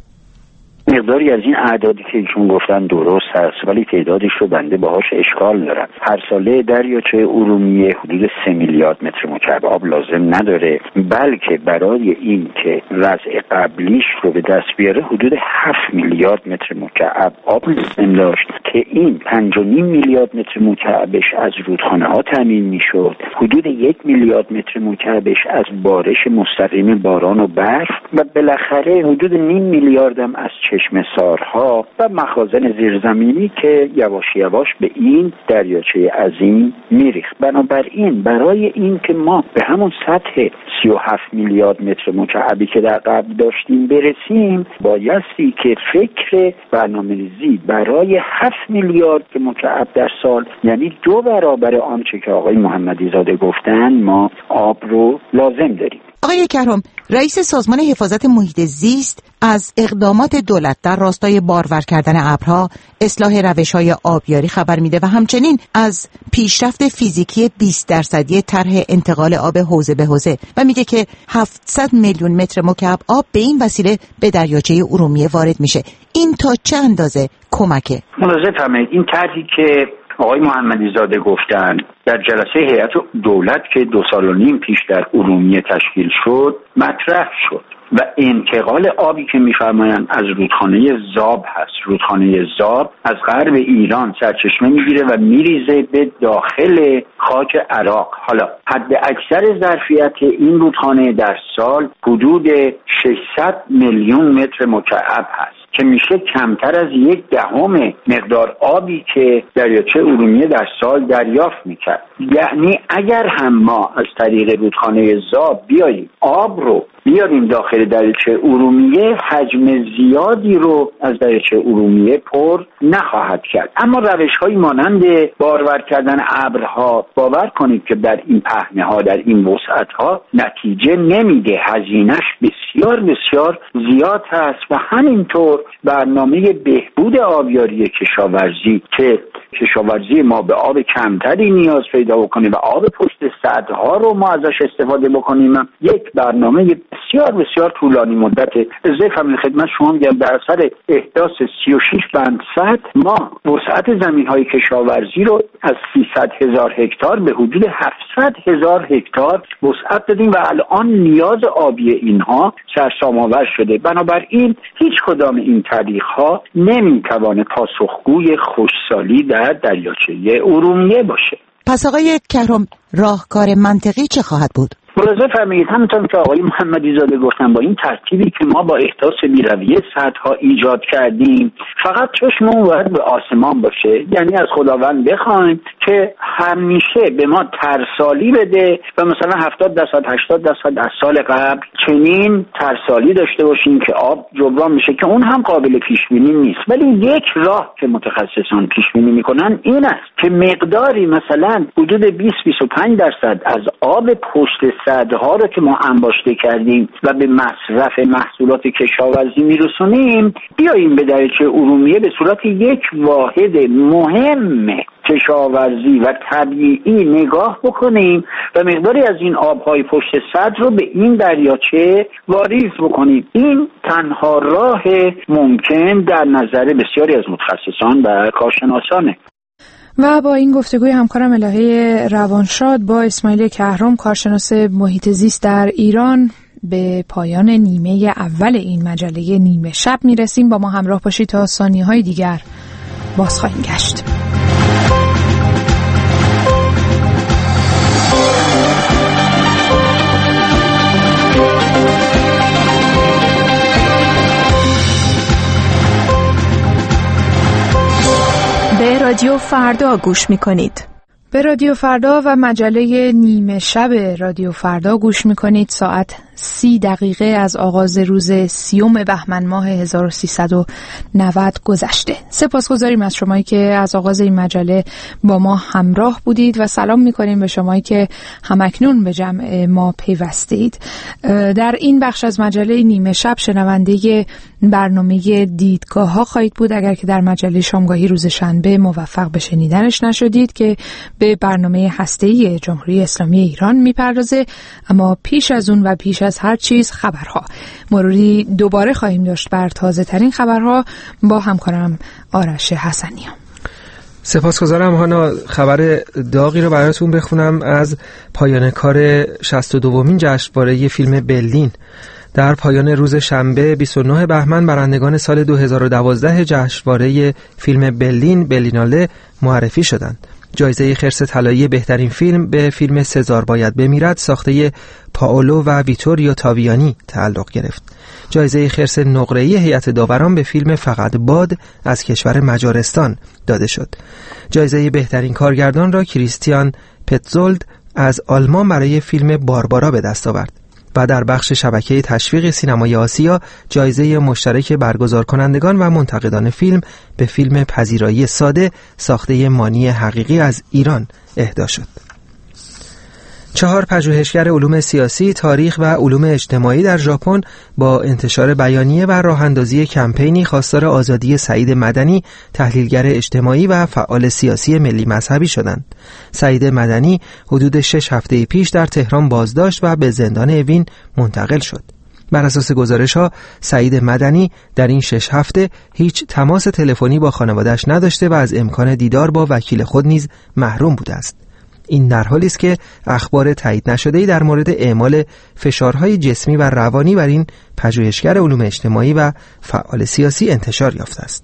مقداری از این اعدادی که ایشون گفتن درست هست، ولی تعدادش رو بنده باهاش اشکال دارم. هر ساله دریاچه ارومیه حدود سه میلیارد متر مکعب آب لازم نداره، بلکه برای این که وضع قبلیش رو به دست بیاره حدود هفت میلیارد متر مکعب آب لازم داشت که این پنج و نیم میلیارد متر مکعبش از رودخانه ها تامین میشد، حدود یک میلیارد متر مکعبش از بارش مستقیم باران و برف و بالاخره حدود نیم میلیاردم از چشمه سارها و مخازن زیرزمینی که یواش یواش به این دریاچه عظیم میریخت. بنابراین برای این که ما به همون سطح سی و هفت میلیارد متر مکعبی که در قبل داشتیم برسیم، بایستی که فکر برنامه‌ریزی برای هفت میلیارد مکعب در سال، یعنی دو برابر آنچه که آقای محمدی زاده گفتن، ما آب رو لازم داریم. آقای کرم، رئیس سازمان حفاظت محیط زیست از اقدامات دولت در راستای بارور کردن ابرها، اصلاح روش‌های آبیاری خبر میده و همچنین از پیشرفت فیزیکی بیست درصدی طرح انتقال آب حوزه به حوزه و میگه که هفتصد میلیون متر مکعب آب به این وسیله به دریاچه ارومیه وارد میشه. این تا چه اندازه کمکه؟ ملاحظه فرمایید این طرحی که آقای محمدی زاده گفتن در جلسه هیئت دولت که دو سال و نیم پیش در ارومیه تشکیل شد مطرح شد و انتقال آبی که می‌فرمایند از رودخانه زاب هست. رودخانه زاب از غرب ایران سرچشمه میگیره و میریزه به داخل خاک عراق. حالا حد اکثر ظرفیت این رودخانه در سال حدود ششصد میلیون متر مکعب هست که میشه کمتر از یک دهم مقدار آبی که دریاچه ارومیه در سال دریافت میکرد. یعنی اگر هم ما از طریق رودخانه زاب بیاییم آب رو بیاریم داخل دریاچه ارومیه، حجم زیادی رو از دریاچه ارومیه پر نخواهد کرد. اما روش‌هایی مانند بارور کردن ابرها، باور کنید که در این پهنه‌ها، در این وسعت‌ها نتیجه نمیده، هزینه‌اش بسیار بسیار زیاد هست و همینطور برنامه بهبود آبیاری کشاورزی که کشاورزی ما به آب کمتری نیاز پیدا بکنه و آب پشت سدها رو ما ازش استفاده بکنیم، یک برنامه بسیار بسیار طولانی مدته. ازای فهمید خدمت شما میگم در اثر احداث سی و شش بند سد ما وسعت زمین‌های کشاورزی رو از سیصد هزار هکتار به حدود هفتصد هزار هکتار وسعت دادیم و الان نیاز آبی اینها سرسام‌آور شده. بنابراین هیچ کدام این طریق‌ها نمیتوانه پاسخگوی خشکسالی در دریاچه ارومیه باشه. پس آقای کهرم، راهکار منطقی چه خواهد بود؟ ملاحظه فرمایید همونطور که آقای محمدی زاده گفتن، با این ترتیبی که ما با احداث بیرویه سدها ایجاد کردیم، فقط چشممون باید به آسمان باشه. یعنی از خداوند بخوایم که همیشه به ما ترسالی بده و مثلا هفتاد درصد هشتاد درصد از سال قبل چنین ترسالی داشته باشیم که آب جبران میشه، که اون هم قابل پیش بینی نیست. ولی یک راه که متخصصان پیش بینی میکنن این است که مقداری مثلا حدود بیست تا بیست و پنج درصد از آب پشت سدها رو که ما انباشته کردیم و به مصرف محصولات کشاورزی میرسونیم بیاییم به دریاچه ارومیه به صورت یک واحد مهم کشاورزی و طبیعی نگاه بکنیم و مقداری از این آبهای پشت سد رو به این دریاچه واریز بکنیم. این تنها راه ممکن در نظر بسیاری از متخصصان و کارشناسانه. و با این گفتگوی همکارم الهه روانشاد با اسماعیل کهرم، کارشناس محیط زیست در ایران، به پایان نیمه اول این مجله نیمه شب میرسیم. با ما همراه باشید تا ثانیه‌های دیگر باز خواهیم گشت. به رادیو فردا گوش میکنید. به رادیو فردا و مجله نیمه شب رادیو فردا گوش میکنید. ساعت سی دقیقه از آغاز روز سیوم بهمن ماه هزار و سیصد و نود گذشته. سپاسگزاریم از شمایی که از آغاز این مجله با ما همراه بودید و سلام میکنیم به شمایی که همکنون به جمع ما پیوستید. در این بخش از مجله نیمه شب شنونده برنامه دیدگاه ها خواهید بود اگر که در مجله شامگاهی روز شنبه موفق به شنیدنش نشدید، که به برنامه هسته‌ای جمهوری اسلامی ایران میپردازه. اما پیش از اون و پیش از هر چیز خبرها، مروری دوباره خواهیم داشت بر تازه ترین خبرها با همکارم آرش حسنیان. سپاسگزارم هانا. خبر داغی رو براتون بخونم از پایان کار شصت و دومین جشنواره فیلم برلین. در پایان روز شنبه بیست و نه بهمن برندگان سال دو هزار و دوازده جشنواره فیلم برلین برلیناله معرفی شدند. جایزه خرس طلایی بهترین فیلم به فیلم سزار باید بمیرد ساخته پائولو و ویتوریو تاویانی تعلق گرفت. جایزه خرس نقره‌ای هیئت داوران به فیلم فقط باد از کشور مجارستان داده شد. جایزه بهترین کارگردان را کریستیان پتزولد از آلمان برای فیلم باربارا به دست آورد. و در بخش شبکه تشویق سینمای آسیا جایزه مشترک برگزار کنندگان و منتقدان فیلم به فیلم پذیرایی ساده ساخته مانی حقیقی از ایران اهدا شد. چهار پژوهشگر علوم سیاسی، تاریخ و علوم اجتماعی در ژاپن با انتشار بیانیه و راه‌اندازی کمپینی خواستار آزادی سعید مدنی، تحلیلگر اجتماعی و فعال سیاسی ملی مذهبی شدند. سعید مدنی حدود شش هفته پیش در تهران بازداشت و به زندان اوین منتقل شد. بر اساس گزارش‌ها سعید مدنی در این شش هفته هیچ تماس تلفنی با خانواده‌اش نداشته و از امکان دیدار با وکیل خود نیز محروم بوده است. این در حالی است که اخبار تایید نشده‌ای در مورد اعمال فشارهای جسمی و روانی بر این پژوهشگر علوم اجتماعی و فعال سیاسی انتشار یافته است.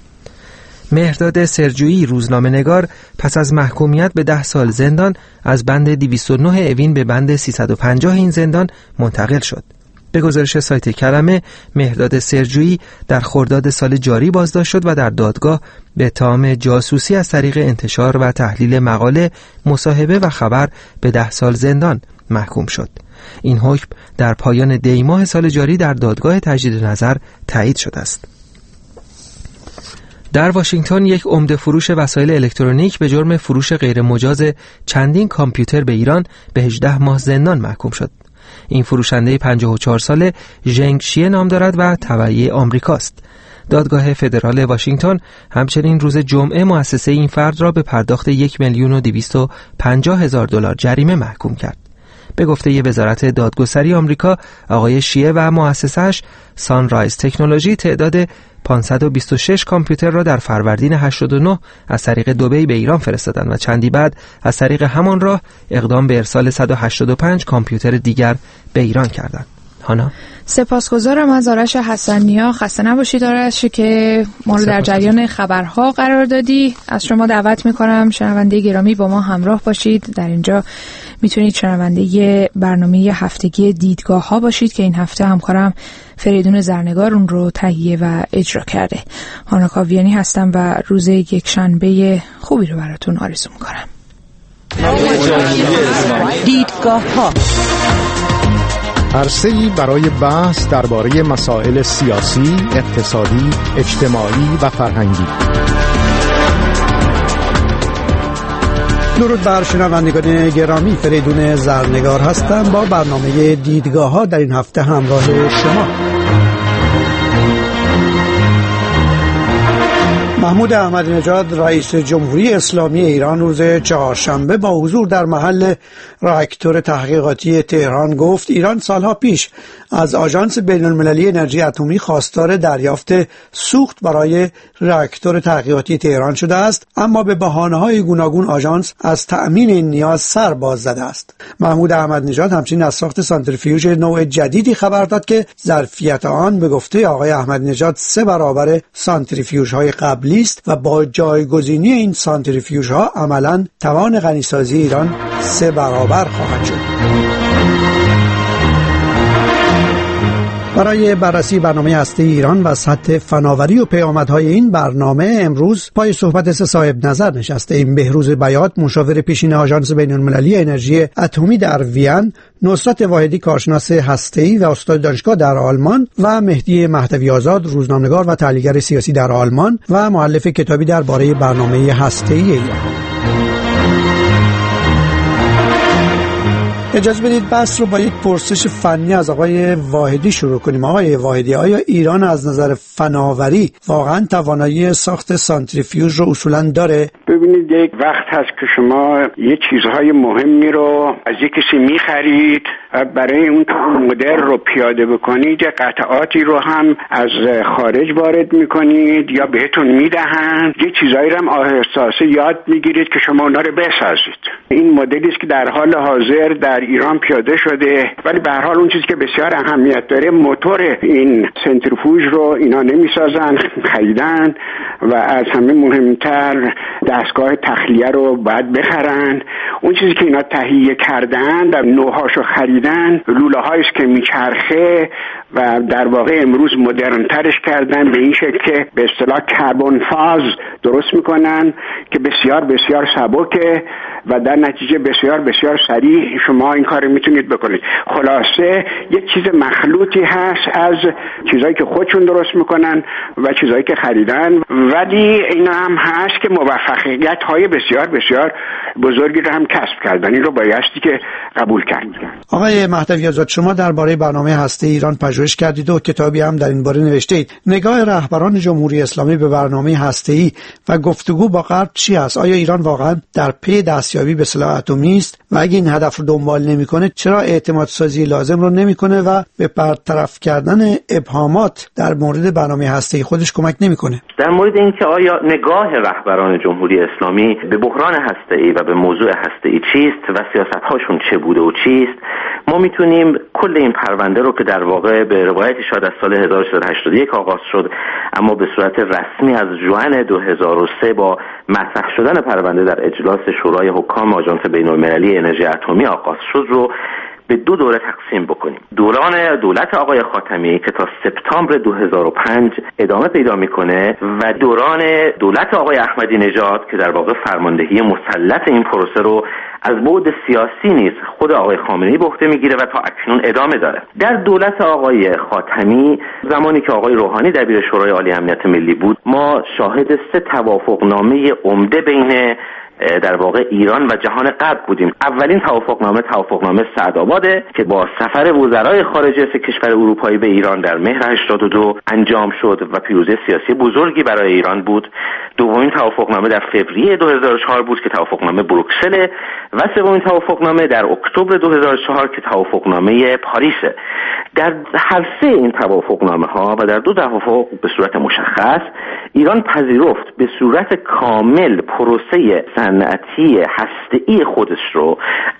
مهرداد سرجویی، روزنامه‌نگار، پس از محکومیت به ده سال زندان از بند دویست و نه اوین به بند سیصد و پنجاه این زندان منتقل شد. به گزارش سایت کلمه، مهرداد سرجویی در خرداد سال جاری بازداشت شد و در دادگاه به اتهام جاسوسی از طریق انتشار و تحلیل مقاله، مصاحبه و خبر به ده سال زندان محکوم شد. این حکم در پایان دی ماه سال جاری در دادگاه تجدید نظر تایید شده است. در واشنگتن یک عمده فروش وسایل الکترونیک به جرم فروش غیر مجاز چندین کامپیوتر به ایران به هجده ماه زندان محکوم شد. این فروشنده پنجاه و چهار ساله ژنگ شیه نام دارد و تبعی آمریکاست. دادگاه فدرال واشنگتن همچنین روز جمعه مؤسسه این فرد را به پرداخت یک میلیون و دویست و پنجاه هزار دلار جریمه محکوم کرد. به گفته وزارت دادگستری آمریکا، آقای شیه و مؤسسه‌اش سانرایز تکنولوژی تعداد پانصد و بیست و شش کامپیوتر را در فروردین هشتاد و نه از طریق دبی به ایران فرستادند و چندی بعد از طریق همان راه اقدام به ارسال صد و هشتاد و پنج کامپیوتر دیگر به ایران کردند. هانا. سپاسگزارم از آرش حسنیا. خسته نباشید آرش که ما رو در جریان خبرها قرار دادی. از شما دعوت میکنم شنونده گرامی با ما همراه باشید. در اینجا میتونید شنونده برنامه هفتگی دیدگاه ها باشید که این هفته همکارم فریدون زرنگار اون رو تهیه و اجرا کرده. هانا کاویانی هستم و روز یک شنبه خوبی رو براتون آرزو میکنم. دیدگاه ها، عرصه‌ای برای بحث درباره مسائل سیاسی، اقتصادی، اجتماعی و فرهنگی. درود بر شنوندگان گرامی، فریدون زرنگار هستم با برنامه دیدگاه ها در این هفته همراه شما. محمود احمدی نژاد رئیس جمهوری اسلامی ایران روز چهارشنبه با حضور در محل راکتور تحقیقاتی تهران گفت ایران سالها پیش از آژانس بین‌المللی انرژی اتمی خواستار دریافت سوخت برای راکتور تحقیقاتی تهران شده است، اما به بهانه‌های گوناگون آژانس از تأمین این نیاز سر باز زده است. محمود احمدی نژاد همچنین از ساخت سانتریفیوژ نوع جدیدی خبر داد که ظرفیت آن به گفته آقای احمدی نژاد سه برابر سانتریفیوژهای قبلی است و با جایگزینی این سانتریفیوژها عملاً توان غنیسازی ایران سه برابر خواهد شد. برای بررسی برنامه هسته ایران و سطح فناوری و پیامدهای این برنامه امروز پای صحبت سه صاحب نظر نشسته ایم: بهروز بیات، مشاور پیشین آژانس بین‌المللی انرژی اتمی در وین، نصرت واحدی، کارشناس هسته‌ای و استاد دانشگاه در آلمان، و مهدی مهدوی آزاد، روزنامه‌نگار و تحلیلگر سیاسی در آلمان و مؤلف کتابی درباره برنامه هسته‌ای ایران. اجازه بدید بحث رو با یک پرسش فنی از آقای واحدی شروع کنیم. آقای واحدی، آیا ایران از نظر فناوری واقعا توانایی ساخت سانتریفیوژ رو اصولا داره؟ ببینید، یک وقت هست که شما یه چیزهای مهمی رو از یک کسی می‌خرید و برای اون مدل رو پیاده بکنید یه قطعاتی رو هم از خارج وارد می‌کنید یا بهتون میدهند. یه چیزایی رو هم احساسه یاد می‌گیرید که شما اونا رو بسازید. این مدلی است که در حال حاضر در ایران پیاده شده، ولی به هر حال اون چیزی که بسیار اهمیت داره موتور این سنتریفوژ رو اینا نمی‌سازن، خریدن، و از همه مهمتر دستگاه تخلیه رو باید بخرن. اون چیزی که اینا تهیه کردن در نوعهاشو خریدن لوله هاییست که میچرخه و در واقع امروز مدرن ترش کردن به این شکل که به اصطلاح کربن فاز درست میکنن که بسیار بسیار سبکه و در نتیجه بسیار بسیار سریع شما این کار میتونید بکنید. خلاصه یک چیز مخلوطی هست از چیزایی که خودشون درست میکنن و چیزایی که خریدن، ولی اینا هم هست که موفقیت های بسیار بسیار بزرگی رو هم کسب کردن. این رو بایستی که قبول کرد. آقای مهدوی آزاد، شما درباره برنامه هسته ایران پژوهش کردید و کتابی هم در این باره نوشتید. نگاه رهبران جمهوری اسلامی به برنامه هسته‌ای و گفتگو با غرب چی است؟ آیا ایران واقعا در پی دستیابی به سلاح اتمی است و اگه این هدف رو دنبال نمیکنه چرا اعتماد سازی لازم رو نمیکنه و به برطرف کردن ابهامات در مورد برنامه هسته‌ای خودش کمک نمیکنه؟ در مورد اینکه آیا نگاه رهبران جمهوری اسلامی به بحران هسته‌ای و به موضوع هسته‌ای چیست و سیاست‌هاشون چه بوده و چیست، ما میتونیم کل این پرونده رو که در واقع به روایتی شاید از سال هزار و سیصد و هشتاد و یک آغاز شد اما به صورت رسمی از ژوئن دو هزار و سه با مطرح شدن پرونده در اجلاس شورای حکام آژانس بین‌المللی انرژی اتمی آغاز شد رو به دو دوره تقسیم بکنیم. دوران دولت آقای خاتمی که تا سپتامبر دو هزار و پنج ادامه پیدا میکنه و دوران دولت آقای احمدی نژاد که در واقع فرماندهی مسلط این پروسه رو از بعد سیاسی نیز خود آقای خامنه‌ای به عهده میگیره و تا اکنون ادامه داره. در دولت آقای خاتمی زمانی که آقای روحانی دبیر شورای عالی امنیت ملی بود، ما شاهد سه توافقنامه عمده بین در واقع ایران و جهان غرب بودیم. اولین توافقنامه توافقنامه سعدآباده که با سفر وزرای خارجه سه کشور اروپایی به ایران در مهر هشتاد و دو انجام شد و پیروزی سیاسی بزرگی برای ایران بود. دومین توافقنامه در فوریه دو هزار و چهار بود که توافقنامه بروکسل و سومین توافقنامه در اکتبر دو هزار و چهار که توافقنامه پاریسه. در هر سه این توافقنامه ها و در دو توافق به صورت مشخص ایران پذیرفت به صورت کامل پروسه صنعتی هسته‌ای خودش رو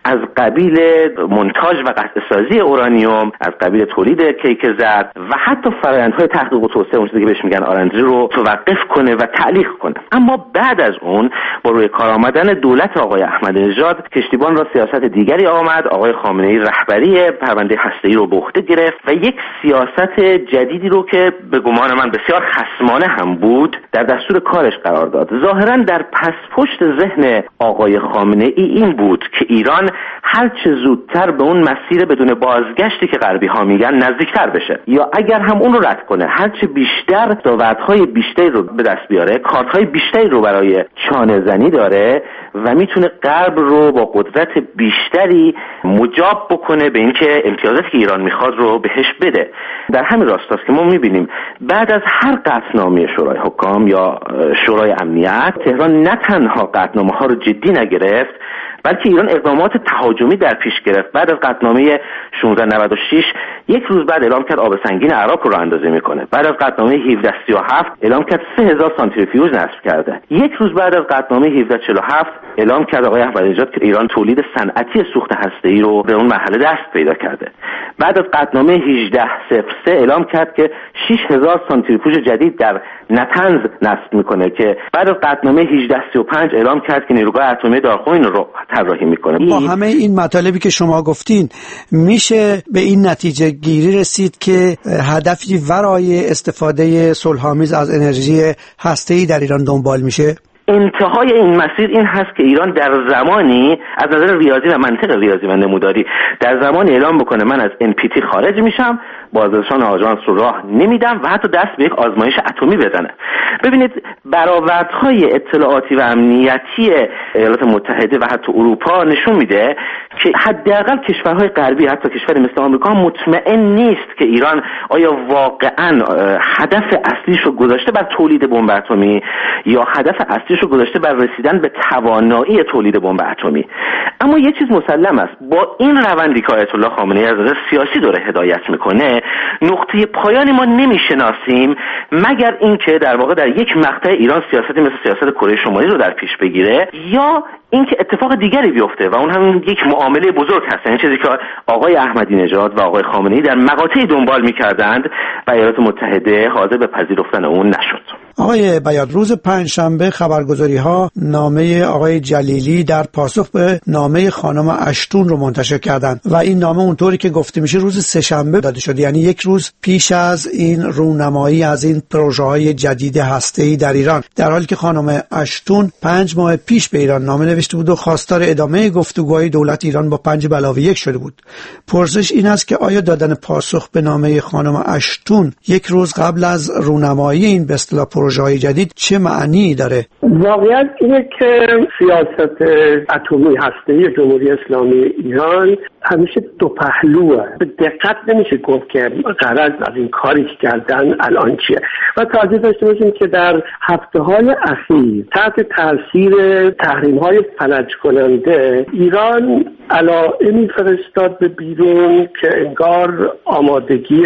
از قبیل مونتاژ و قطعه‌سازی اورانیوم، از قبیل تولید کیک زرد و حتی فرآیندهای تحقیق و توسعه، اون چیزی که بهش میگن آرندری، رو توقف کنه و تعلیق کنه. اما بعد از اون با روی کار آمدن دولت آقای احمدی نژاد، کشتیبان را سیاست دیگری آمد. آقای خامنه‌ای رهبری پرونده هسته‌ای رو به عهده گرفت و یک سیاست جدیدی رو که به گمان من بسیار خصمانه هم بود در دستور کارش قرار داد. ظاهراً در پس پشت ذهن آقای خامنه‌ای این بود که ایران هر چه زودتر به اون مسیر بدون بازگشتی که غربی ها میگن نزدیکتر بشه، یا اگر هم اون رو رد کنه هر چه بیشتر دعوت‌های بیشتری رو به دست بیاره، کارت‌های بیشتری رو برای چانه زنی داره و میتونه غرب رو با قدرت بیشتری مجاب بکنه به اینکه امتیازاتی که ایران میخواد رو بهش بده. در همین راستاست که ما میبینیم بعد از هر قطعنامه شورای حکام یا شورای امنیت، تهران نه تنها قطعنامه‌ها رو جدی نگرفت، بلکه ایران اقدامات تهاجمی در پیش گرفت. بعد از قطعنامه شانزده نود و شش یک روز بعد اعلام کرد آب سنگین عراق رو اندازه میکنه. بعد از قطعنامه هفده سی و هفت اعلام کرد سه هزار سانتریفیوژ نصب کرده. یک روز بعد از قطعنامه هفده چهل و هفت اعلام کرد آقای احمدی نژاد که ایران تولید صنعتی سوخت هسته‌ای رو به اون مرحله دست پیدا کرده. بعد از قطعنامه هجده صفر سه اعلام کرد که شش هزار سانتریفیوژ جدید در نتنز نصب میکنه که بعد از قطعنامه هجده سی و پنج اعلام کرد که نیروگاه اتمی دارخوین رو طراحی میکنه. با همه این مطالبی که شما گفتین میشه به این نتیجه گیری رسید که هدفی ورای استفاده صلح‌آمیز از انرژی هسته‌ای در ایران دنبال میشه؟ انتهای این مسیر این هست که ایران در زمانی از نظر ریاضی و منطق ریاضی و نموداری در زمانی اعلام بکنه من از ان پی تی خارج میشم، بازرسان آژانس رو راه نمیدم و حتی دست به یک آزمایش اتمی بزنه. ببینید برآوردهای اطلاعاتی و امنیتی ایالات متحده و حتی اروپا نشون میده که حداقل کشورهای غربی، حتی کشور مثل آمریکا، مطمئن نیست که ایران آیا واقعا هدف اصلیش رو گذاشته بر تولید بمب اتمی یا هدف اصلیش رو گذاشته بر رسیدن به توانایی تولید بمب اتمی. اما یه چیز مسلم است، با این روندی که آیت الله خامنه‌ای از نظر سیاسی داره هدایت میکنه، نقطه پایانی ما نمیشناسیم مگر اینکه در واقع در یک مقطع ایران سیاستی مثل سیاست کره شمالی رو در پیش بگیره، یا اینکه اتفاق دیگری بیفته و اون هم یک معامله بزرگ هست. این چیزی که آقای احمدی نژاد و آقای خامنه‌ای در مقاطعی دنبال می‌کردند و ایالات متحده حاضر به پذیرفتن اون نشد. آقای بیات، روز پنجشنبه خبرگزاری‌ها نامه آقای جلیلی در پاسخ به نامه خانم اشتون رو منتشر کردند و این نامه اونطوری که گفته میشه روز سه‌شنبه داده شد، یعنی یک روز پیش از این رونمایی از این پروژه‌های جدید هسته‌ای در ایران، در حالی که خانم اشتون پنج ماه پیش به ایران نامه نوشته بود و خواستار ادامه گفتگوهای دولت ایران با پنج به علاوه یک شده بود. پرسش این است که آیا دادن پاسخ به نامه خانم اشتون یک روز قبل از رونمایی این به اصطلاح پروژه‌های جدید چه معنی داره؟ واقعیت اینه که سیاست اتمی هسته‌ای جمهوری اسلامی ایران همیشه دو پهلوه. به دقت نمیشه گفت که غرض از این کاری که کردن الان چیه. و توجه داشته باشیم که در هفته‌های اخیر تحت تاثیر تحریم‌های فلج کننده ایران علائمی فرستاد به بیرون که انگار آمادگی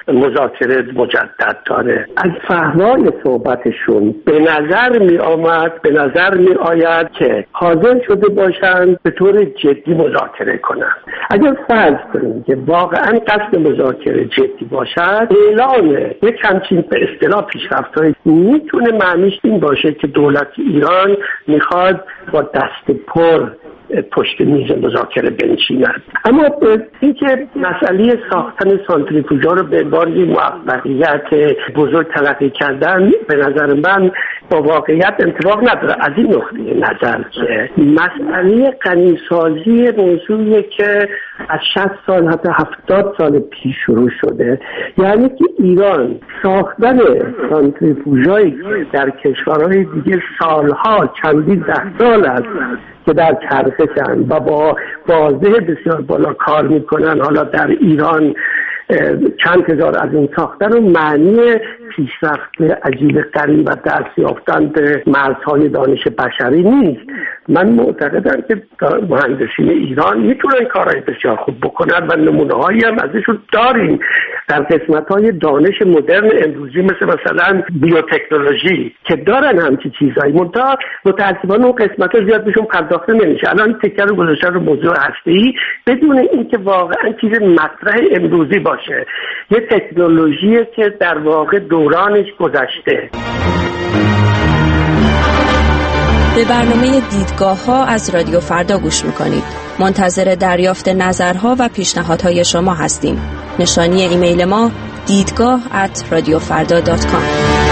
مذاکره مجدد داره. از فهوای صحبتشون به نظر می آمد به نظر می آید که حاضر شده باشند به طور جدی مذاکره کنند. اگر فرض کنیم که واقعا قصد مذاکره جدی باشد، اعلام یک همچین به اصطلاح پیشرفت‌های میتونه معنیش این باشه که دولت ایران میخواد با دست پر پشت میز مذاکره بنشیند. اما اینکه مسئله ساختن سانتریفوژها رو به عنوان موفقیت بزرگ تلقی کردن به نظر من با واقعیت انطباق نداره. از این نقطه نظر که مسئله غنیسازی موضوعی که از شصت سال حتی هفتاد سال پیش شروع شده، یعنی که ایران ساختن سانتریفوژهایی در کشورهای دیگه سالها چندین ده سال است که در چرخشن و با بازده بسیار بالا کار میکنن، حالا در ایران چند هزار از این ساختن و معنی پیشرفت عجیب غریب و دست یافتن به مرزهای دانش بشری نیست. من معتقدم که مهندسین ایران میتونن کارهای بسیار خوب بکنن و نمونه‌هایی هم ازشون داریم در قسمت‌های دانش مدرن امروزی، مثل مثلا بیوتکنولوژی که دارن همچین چیزایی، منتها متأسفانه اون قسمت‌ها زیاد بهشون پرداخته نمیشه. الان تکر رو گذاشتن رو موضوع هسته‌ای بدون اینکه واقعا چیز مطرح امروزی باشه، یه تکنولوژی که در واقع دورانش گذشته. به برنامه دیدگاه ها از رادیو فردا گوش میکنید. منتظر دریافت نظرها و پیشنهادهای شما هستیم. نشانی ایمیل ما دیدگاه ات رادیو فردا دات کام.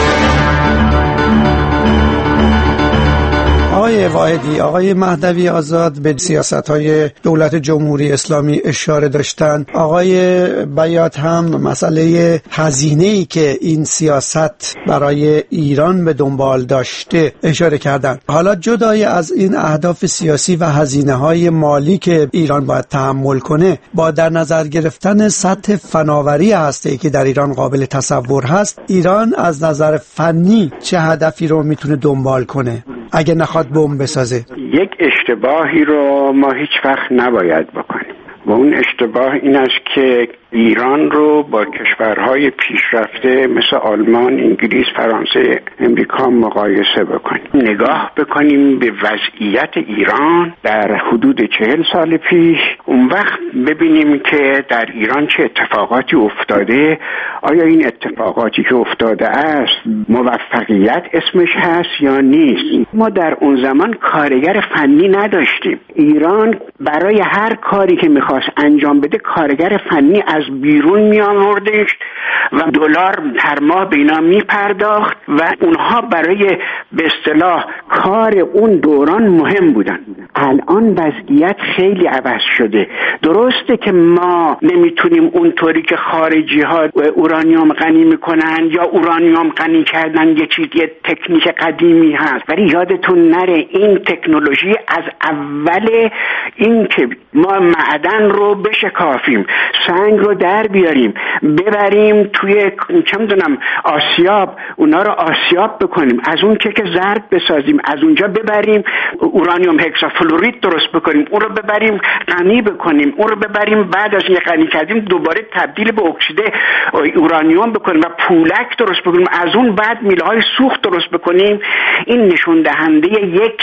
آقای واحدی، آقای مهدوی آزاد به سیاست‌های دولت جمهوری اسلامی اشاره داشتن. آقای بیات هم مسئله هزینه‌ای که این سیاست برای ایران به دنبال داشته اشاره کردن. حالا جدای از این اهداف سیاسی و هزینه‌های مالی که ایران باید تحمل کنه، با در نظر گرفتن سطح فناوری هسته‌ای که در ایران قابل تصور هست، ایران از نظر فنی چه هدفی رو میتونه دنبال کنه اگه نخواد بمب بسازه؟ یک اشتباهی رو ما هیچ وقت نباید بکنیم و اون اشتباه این است که ایران رو با کشورهای پیشرفته مثل آلمان، انگلیس، فرانسه، امریکا مقایسه بکنیم. نگاه بکنیم به وضعیت ایران در حدود چهل سال پیش، اون وقت ببینیم که در ایران چه اتفاقاتی افتاده. آیا این اتفاقاتی که افتاده است موفقیت اسمش هست یا نیست؟ ما در اون زمان کارگر فنی نداشتیم. ایران برای هر کاری که میخواست انجام بده کارگر فنی از بیرون می آوردش و دلار هر ماه به اینا می پرداخت و اونها برای به اصطلاح کار اون دوران مهم بودن. الان وضعیت خیلی عوض شده. درسته که ما نمیتونیم اونطوری که خارجی ها اورانیوم غنی میکنن یا اورانیوم غنی کردن یه چیز، یه تکنیک قدیمی هست، ولی یادتون نره این تکنولوژی از اول این که ما معدن رو بشکافیم، سنگ رو در بیاریم، ببریم توی چه میدونم آسیاب، اونا رو آسیاب بکنیم، از اون که زرد بسازیم، از اونجا ببریم اورانیوم هکسافلورید درست بکنیم، اون رو ببریم غنی بکنیم، اون رو ببریم بعد از اینکه غنی کردیم دوباره تبدیل به اکسید اورانیوم بکنیم و پولک درست بکنیم، از اون بعد میله های سوخت درست بکنیم. این نشون دهنده یک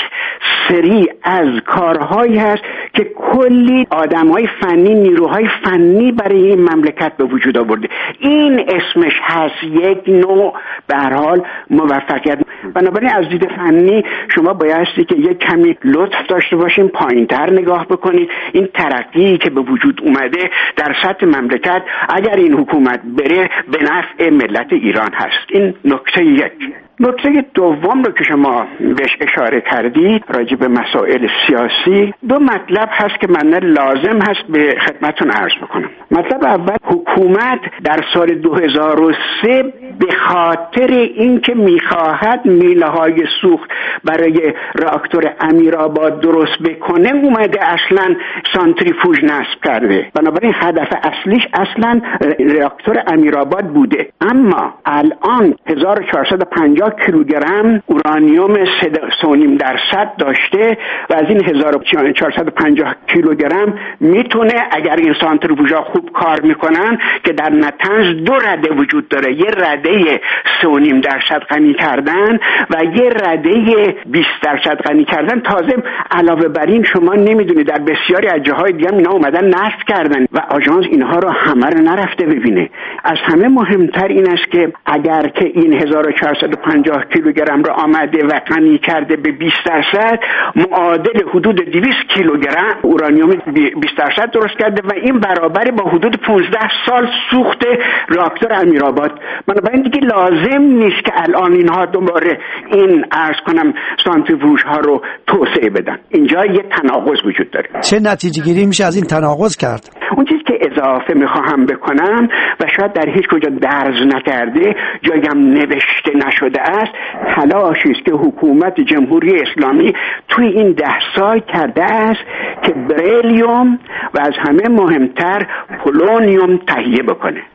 سری از کارهایی هست که کلی آدمای فنی، نیروهای فنی برای این مملکت به وجود آورده. این اسمش هست یک نوع به هر حال موفقیت. بنابراین از دید فنی شما بایستی که یک کمی لطف داشته باشین، پایینتر نگاه بکنید. این ترقی که به وجود اومده در سطح مملکت اگر این حکومت بره به نفع ملت ایران هست. این نکته یک. نکته دوم رو که شما بهش اشاره کردید راجع به مسائل سیاسی، دو مطلب هست که من لازم هست به خدمتتون عرض بکنم. مطلب اول، حکومت در سال دو هزار و سه به خاطر اینکه میخواهد میله های سوخت برای راکتور امیرآباد درست بکنه اومده اصلا سانتریفوژ نصب کرده. بنابراین هدف اصلیش اصلا راکتور امیرآباد بوده. اما الان هزار و چهارصد و پنجاه کیلوگرم اورانیوم سه و نیم درصد داشته و از این هزار و چهارصد و پنجاه کیلوگرم میتونه اگر این سانتریفوژها خوب کار میکنن که در نتنز دو رده وجود داره، یه رده سه و نیم درصد غنی کردن و یه رده بیست درصد غنی کردن. تازه علاوه بر این شما نمیدونید در بسیاری از جاهای دیگه اینا اومدن نصب کردن و آژانس اینها رو همه رو نرفته ببینه. از همه مهمتر این است که اگر که این هزار و چهارصد و پنجاه کیلوگرم رو آمده و غنی کرده به بیست درصد، معادل حدود دویست کیلوگرم اورانیوم بیست درصد درست کرده و این برابر با حدود پانزده سال سوخت راکتور امیرآباد. بنابراین دیگه لازم نیست که الان اینها دوباره این عرض کنم سانتریفوژ ها رو توسعه بدن. اینجا یه تناقض وجود داره. چه نتیجه گیری میشه از این تناقض کرد؟ اون چیزی که اضافه میخواهم بکنم و شاید در هیچ کجا درج نکرده، جایی هم نوشته نشده است، تلاشی است که حکومت جمهوری اسلامی توی این ده سال کرده است که بریلیوم و از همه مهمتر پولونیوم تهیه بکنه.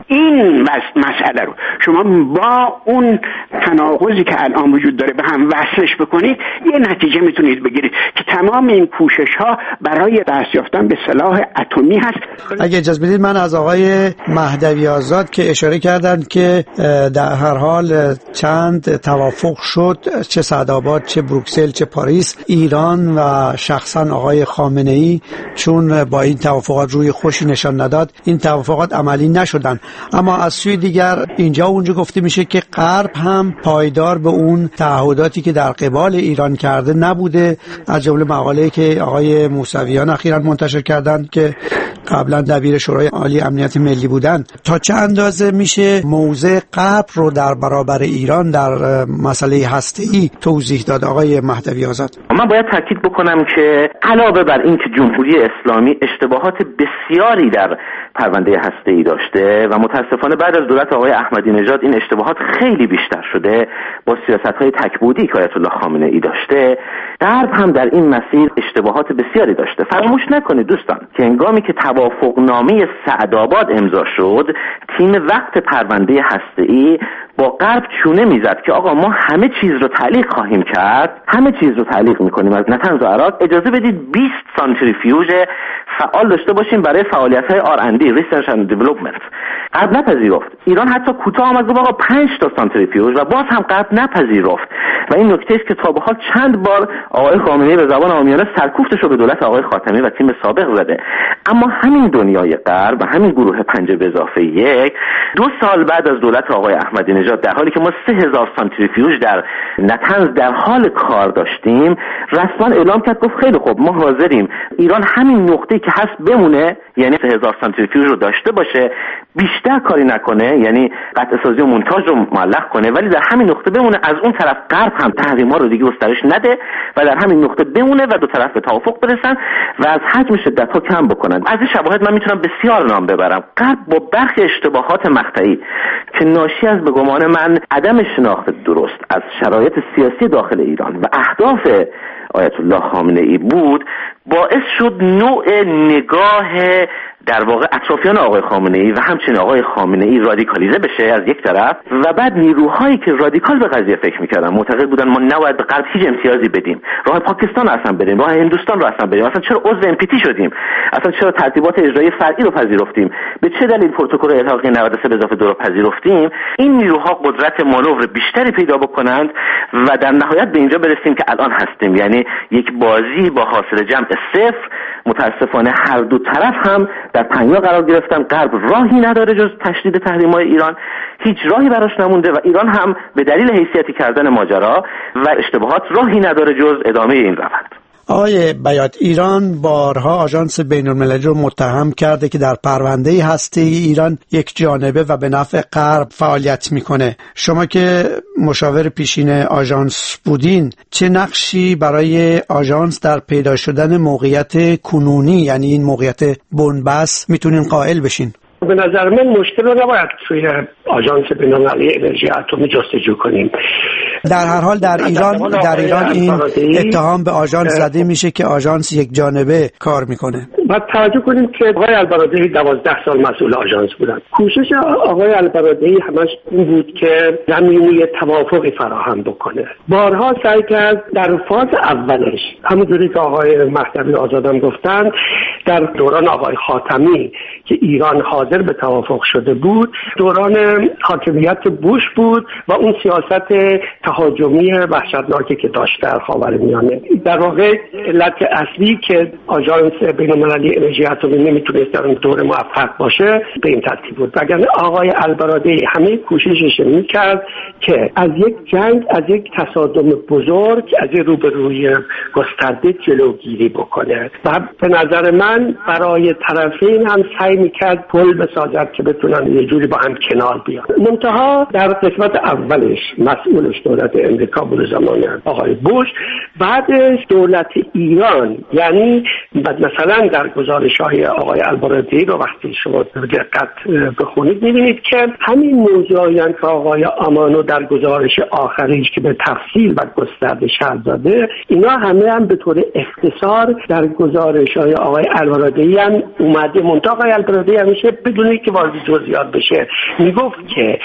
این مسئله رو شما با اون تناقضی که الان وجود داره به هم وصلش بکنید، یه نتیجه میتونید بگیرید که تمام این کوشش ها برای دست یافتن به سلاح اتمی هست. اگه اجازه بدید من از آقای مهدوی آزاد که اشاره کردند که در هر حال چند توافق شد، چه سعدآباد، چه بروکسل، چه پاریس، ایران و شخصا آقای خامنه ای چون با این توافقات روی خوشی نشان نداد، این توافقات عملی نشدن. اما از سوی دیگر اینجا اونجا گفته میشه که غرب هم پایدار به اون تعهداتی که در قبال ایران کرده نبوده، از جمله مقاله‌ای که آقای موسویان اخیراً منتشر کردند که قبلا دبیر شورای عالی امنیت ملی بودند. تا چه اندازه میشه موضع غرب رو در برابر ایران در مسئله هسته‌ای توضیح داد آقای مهدوی آزاد؟ من باید تاکید بکنم که علاوه بر این که جمهوری اسلامی اشتباهات بسیاری در پرونده هسته‌ای داشته و متاسفانه بعد از دولت آقای احمدی نژاد این اشتباهات خیلی بیشتر شده با سیاست‌های تکبودی که آیت الله خامنه ای داشته، غرب هم در این مسیر اشتباهات بسیاری داشته. فراموش نکنید دوستان که هنگامی که توافقنامه سعدآباد امضا شد، تیم وقت پرونده هسته‌ای با غرب چونه میزد که آقا ما همه چیز رو تعلیق خواهیم کرد، همه چیز رو تعلیق میکنیم از نتنز و عراق، اجازه بدید بیست سانتریفیوژ فعال داشته باشیم برای فعالیت‌های آر اند دی ریسرچ اند دیولپمنت. غرب نپذیرفت. ایران حتی کوتاه آمد گفت آقا پنج تا سانتریفیوژ و باز هم غرب نپذیرفت. و این نکته است که تا به حال چند بار آقای خامنه‌ای به زبان عامیانه سرکوفتش رو به دولت آقای خاتمی و تیم سابق زده. اما همین دنیای غرب و همین گروه پنج به اضافه یک دو سال بعد از دولت آقای احمدی نژاد، در حالی که ما سه هزار سانتریفیوژ در نتنز در حال کار داشتیم، رسما اعلام کرد گفت خیلی خوب ما حاضریم ایران همین نقطه‌ای که هست بمونه، یعنی سه هزار سانتریفیوژ رو داشته باشه، بیشتر کاری نکنه، یعنی قطع سازی و مونتاژ رو معلق کنه، ولی در همین نقطه بمونه. از اون طرف غرب هم تحریم‌ها رو دیگه گسترش نده و در همین نقطه بمونه و دو طرف به توافق برسن و از حجم شدت‌ها کم بکنن. از این شواهد من میتونم بسیار نام ببرم. غرب با برخی اشتباهات مقطعی که ناشی از به گمان من عدم شناخت درست از شرایط سیاسی داخل ایران و اهداف آیت الله خامنه ای بود، باعث شد نوع نگاه در واقع اطرافیان آقای خامنه ای و همچنین آقای خامنه ای رادیکالیزه بشه از یک طرف، و بعد نیروهایی که رادیکال به قضیه فکر میکردن معتقد بودن ما نباید به غرب هیچ امتیازی بدیم، راه پاکستان رو اصلا بریم، راه هندوستان رو اصلا بریم، اصلا چرا عضو ام پی تی شدیم، اصلا چرا ترتیبات اجرایی فرعی رو پذیرفتیم، به چه دلیل پروتکل اتحادیه نود و سه به اضافه دو رو پذیرفتیم. این نیروها قدرت مانور بیشتری پیدا بکنند و در نهایت به اینجا برسیم که الان هستیم، یعنی یک بازی با حاصل جمع صفر. متاسفانه هر دو طرف هم در پنجاه قرار گرفتن. غرب راهی نداره جز تشدید تحریم‌های ایران، هیچ راهی براش نمونده و ایران هم به دلیل حیثیتی کردن ماجرا و اشتباهات راهی نداره جز ادامه این روند. آقای بیات، ایران بارها آژانس بین‌المللی رو متهم کرده که در پرونده هسته ایران یک جانبه و به نفع غرب فعالیت میکنه. شما که مشاور پیشین آژانس بودین، چه نقشی برای آژانس در پیدا شدن موقعیت کنونی، یعنی این موقعیت بنبست، میتونین قائل بشین؟ به نظر من مشکل رو نباید توی آژانس بین‌المللی انرژی اتمی جستجو کنیم. در هر حال در ایران در ایران این اتهام به آژانس زده میشه که آژانس یک جانبه کار میکنه. باید توجه کنیم که آقای البرادعی دوازده سال مسئول آژانس بودن. کوشش آقای البرادعی همش این بود که زمینه توافقی فراهم بکنه. بارها سعی کرد در فاز اولش، همونجوری که آقای مهدوی آزادم گفتن، در دوران آقای خاتمی که ایران حاضر به توافق شده بود، دوران حاکمیت بوش بود و اون سیاست تهاجمی وحشتناکی که داشت در خاورمیانه. در واقع علت اصلی که آژانس بین‌المللی انرژی اتمی نمیتونست در اون دوره موفق باشه به این ترتیب بود. وگرنه آقای البرادعی همه کوششش میکرد که از یک جنگ، از یک تصادم بزرگ، از یک روبرویی گسترده جلوگیری بکنه و به نظر من برای طرفین هم سعی میکرد پل بسازد که بتونن یه جوری با هم کنار بیان. منتها در قسمت اولش مسئولش دولت امریکا بود زمان آقای بوش، بعدش دولت ایران، یعنی مثلا در گزارش‌های آقای البرادعی رو وقتی شما به دقت بخونید می‌بینید که همین موضوعی که آقای آمانو در گزارش آخریش که به تفصیل و گسترده شرح داده، اینا همه هم به طور اختصار در گزارش‌های آقای البرادعی هم اومده. منتها آقای البرادعی همیشه بدون که وارد جزئیات بشه میگفت که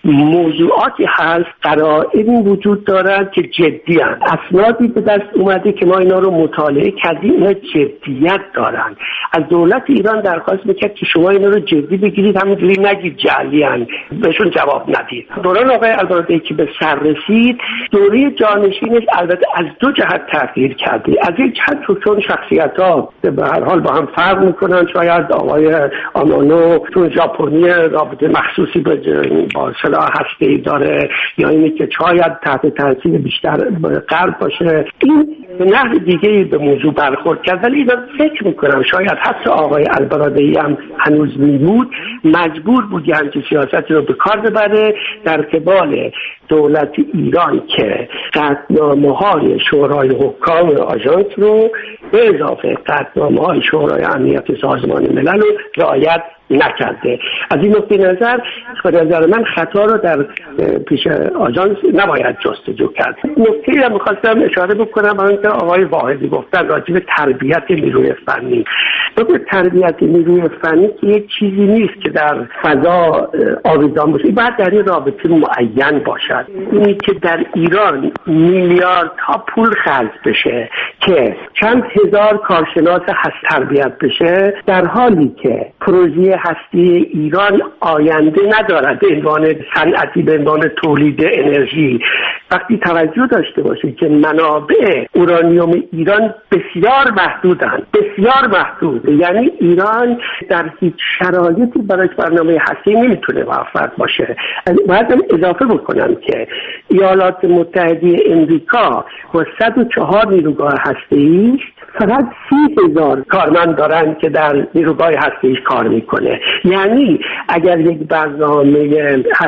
موضوعاتی هست، قرائنی وجود دارد که جدی هست، اسنادی به دست اومده که ما اینا رو مطالعه کردیم، اینا جدیت دارن. از دولت ایران درخواست میکرد که شما اینا رو جدی بگیرید، همینجوری نگید جعلی هن، بهشون جواب ندید. دوران آقای البرادعی که به سر رسید، دوره جانشینش البته از دو جهت تغییر کرده. از یک جهت چون شخصیت‌ها به هر حال با هم فرق میکنن، شاید آقای آمانو چون ژاپنی رابطه مخصوصی با سلاح هسته‌ای داره، یا اینه که شاید تحت تاثیر بیشتر غرب باشه، این به نحو دیگه‌ای به موضوع برخورد کرد. ولی من فکر میکنم شاید حتی آقای البرادعی هم هنوز میبود مجبور بود یه همچین سیاستی رو به کار ببره در قبال دولت ایران که قطعنامه‌های شورای حکام آژانس رو به اضافه قطعنامه‌های شورای امنیت سازمان ملل رو رعایت نکرده. از این نقطه نظر به نظر من خطا رو در پیش آژانس نباید جستجو کرد. نکته‌ای رو می‌خواستم اشاره بکنم به اینکه آقای واحدی گفتن راجع به تربیت نیروی فنی. به تربیت نیروی فنی که یک چیزی نیست که در فضا آویزان باشه، باید در این رابطه معین باشد. اینی که در ایران میلیاردها پول خرج بشه که چند هزار کارشناس هست تربیت بشه، در حالی که پروژه هستی ایران آینده ندارد به عنوان صنعتی، به عنوان تولید انرژی. وقتی توجه داشته باشید که منابع اورانیوم ایران بسیار محدودند، بسیار محدود، یعنی ایران در هیچ شرایطی برای برنامه هستی نمیتونه موفق باشه. باید اضافه بکنم که ایالات متحده امریکا با صد و چهار نیروگاه هسته‌ای فقط سی هزار کارمند دارن که در نیروگاه هسته‌ای کار میکنه. یعنی اگر یک برنامه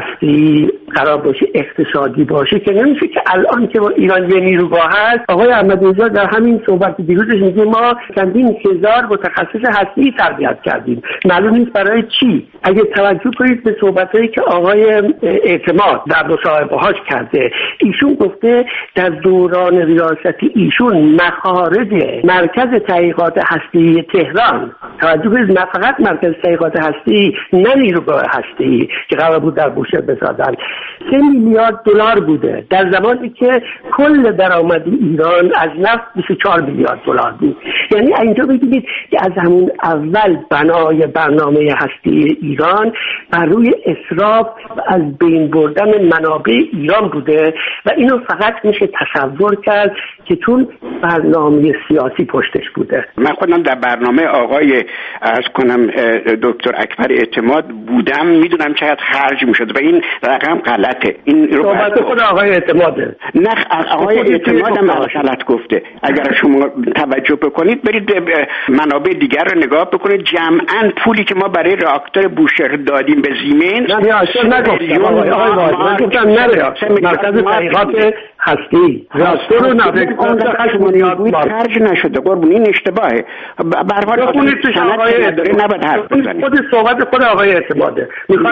هستی قرار باشه اقتصادی باشه که نمیشه که الان که با ایران یه نیروگاه هست، آقای احمدی‌نژاد در همین صحبت دیروزش میگه ما چندین هزار متخصص هستی تربیت کردیم، معلوم نیست برای چی. اگه توجه کنید به صحبتایی که آقای اعتماد در مصاحبه‌هاش کرده، ایشون گفته در دوران ریاستی ایشون مخارج مرکز تحقیقات هستی تهران، توجه کنید نه فقط مرکز تحقیقات هستی، نه نیروگاه هستی که قرار بود در بوشهر بسازن، سه میلیارد دلار بوده در زمانی که کل درآمد ایران از نفت بیست و چهار میلیارد دلار بود. یعنی اینجا ببینید که از همون اول بنای برنامه هستی ایران بر روی اسراف از بین بردن منابع ایران بوده و اینو فقط میشه تصور کرد که چون برنامه سیاسی پشتش بوده. من خودم در برنامه آقای از کنم دکتر اکبر اعتماد بودم، میدونم چقدر خرج میشد و این رقم غلطه. این رو صحبت خود آقای اعتماده. نه آقای اعتماد هم غلط گفته. اگر شما توجه بکنید برید منابع دیگر رو نگاه بکنید، جمعاً پولی که ما برای راکتور بوشهر دادیم به زیمنس نه اصلا نگفتم آقای آقای گفتم نره مرکز تحقیقات هستی راکتور رو نبود خرج نشده قربون، این اشتباهه. به هر حال آقای نباید حرف بزنید. خود صحبت خود آقای اعتماده. میخواد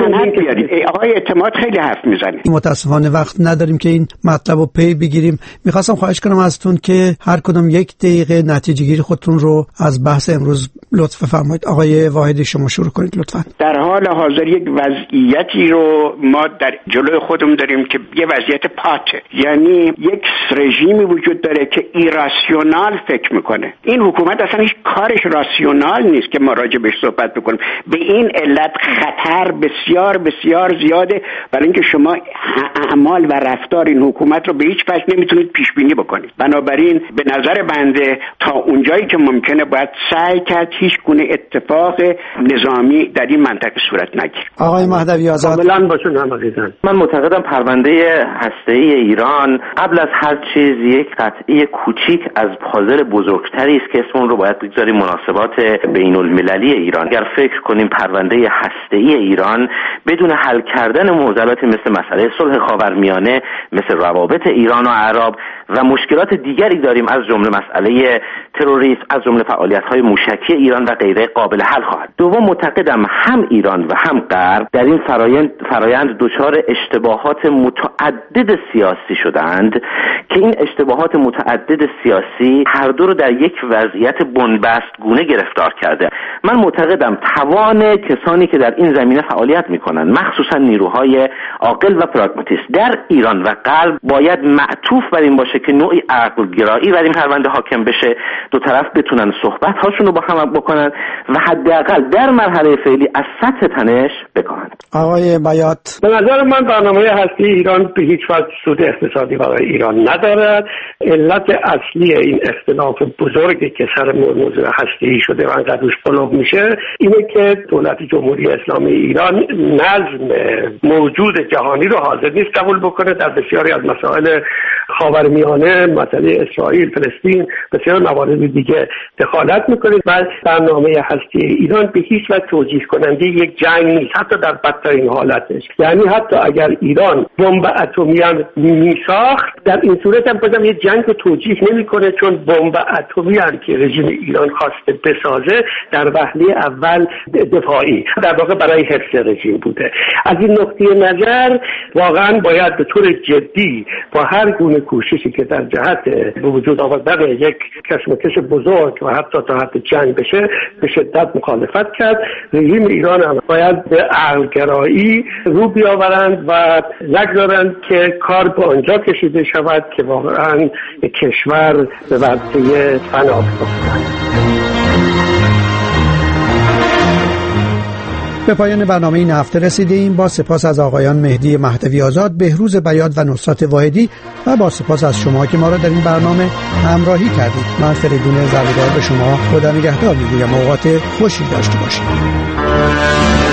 آقای اعتماد خیلی حرف میزنه. متاسفانه وقت نداریم که این مطلب رو پی بگیریم. میخواستم خواهش کنم ازتون که هر کدوم یک دقیقه نتیجه گیری خودتون رو از بحث امروز لطف فرمایید. آقای واحدی شما شروع کنید لطفاً. در حال حاضر یک وضعیتی رو ما در جلوی خودمون داریم که یه وضعیت پاته، یعنی یک رژیمی وجود داره که ایراسیونال فکر میکنه. این حکومت اصلا هیچ کارش راسیونال نیست که ما راجع بهش صحبت بکنیم. به این علت خطر بسیار بسیار زیاده، برای اینکه شما اعمال و رفتار این حکومت رو به هیچ وجه نمیتونید پیش بینی بکنید. بنابراین به نظر بنده تا اونجایی که ممکنه باید سعی کرد هیچ گونه اتفاق نظامی در این منطقه صورت نگیره. آقای مهدوی آزاد کاملا باشون هم عزیزان. من معتقدم پرونده هسته‌ای ایران قبل از هر چیز یک قطعه کوچیک از پازل مشکل بزرگتری است که اسمون رو باید بگذاریم مناسبات بین المللی ایران. اگر فکر کنیم پرونده هسته‌ای ایران بدون حل کردن معضلاتی مثل مسئله صلح خاورمیانه، مثل روابط ایران و عرب و مشکلات دیگری داریم از جمله مسئله تروریسم، از جمله فعالیت‌های موشکی ایران و غیره قابل حل خواهد. دوم، معتقدم هم ایران و هم غرب در این فرایند فرایند دچار اشتباهات متعدد سیاسی شدند که این اشتباهات متعدد سیاسی هر دو رو در یک وضعیت بنبست گونه گرفتار کرده. من معتقدم توان کسانی که در این زمینه فعالیت می‌کنند، مخصوصا نیروهای عاقل و پراگماتیست در ایران و غرب، باید معطوف بر این باشه که نوعی عقل‌گرایی بر این پرونده حاکم بشه، دو طرف بتونن صحبت هاشون رو با هم بکنن و حداقل در مرحله فعلی از سطح تنش بکاهند. آقای بیات، به نظر من برنامه هستی ایران به هیچ وجه سود اقتصادی برای ایران ندارد. علت اصلی این اختلاف بزرگی که سر موضوع هستی شده و انقدر روش قلوب میشه اینه که دولت جمهوری اسلامی ایران نظم موجود جهانی رو حاضر نیست قبول بکنه. در بسیاری از مسائل خاورمیانه، مسئله اسرائیل، فلسطین، بسیار موارد دیگه دخالت میکنه و برنامه هستی ایران به هیچ وجه توجیه کننده یک جنگ نیست، حتی در بدترین حالتش. یعنی حتی اگر ایران بمب اتمی هم میساخت، در این صورت هم بازم یک جنگ رو توجیه نمیکنه، چون بمب اتمی هم که رژیم ایران خواسته بسازه در وهله اول دفاعی، در واقع برای حفظ رژیم بوده. از این نقطه نظر واقعا باید به طور جدی با هر گونه کوششی که در جهت به وجود آوردن یک کشمکش بزرگ و حتی تا حد جنگ بشه به شدت مخالفت کرد. رژیم ایران هم باید به عقل‌گرایی رو بیاورند و نگذارند که کار به آنجا کشیده شود که واقعا کشور به ورطه فنا افتاد. به پایان برنامه این هفته رسیدیم. با سپاس از آقایان مهدی مهدوی آزاد، بهروز بیات و نصرت واحدی و با سپاس از شما که ما را در این برنامه همراهی کردید. من فریدون زرودار به شما خدا نگهدار میگویم. اوقات خوشی داشته باشید.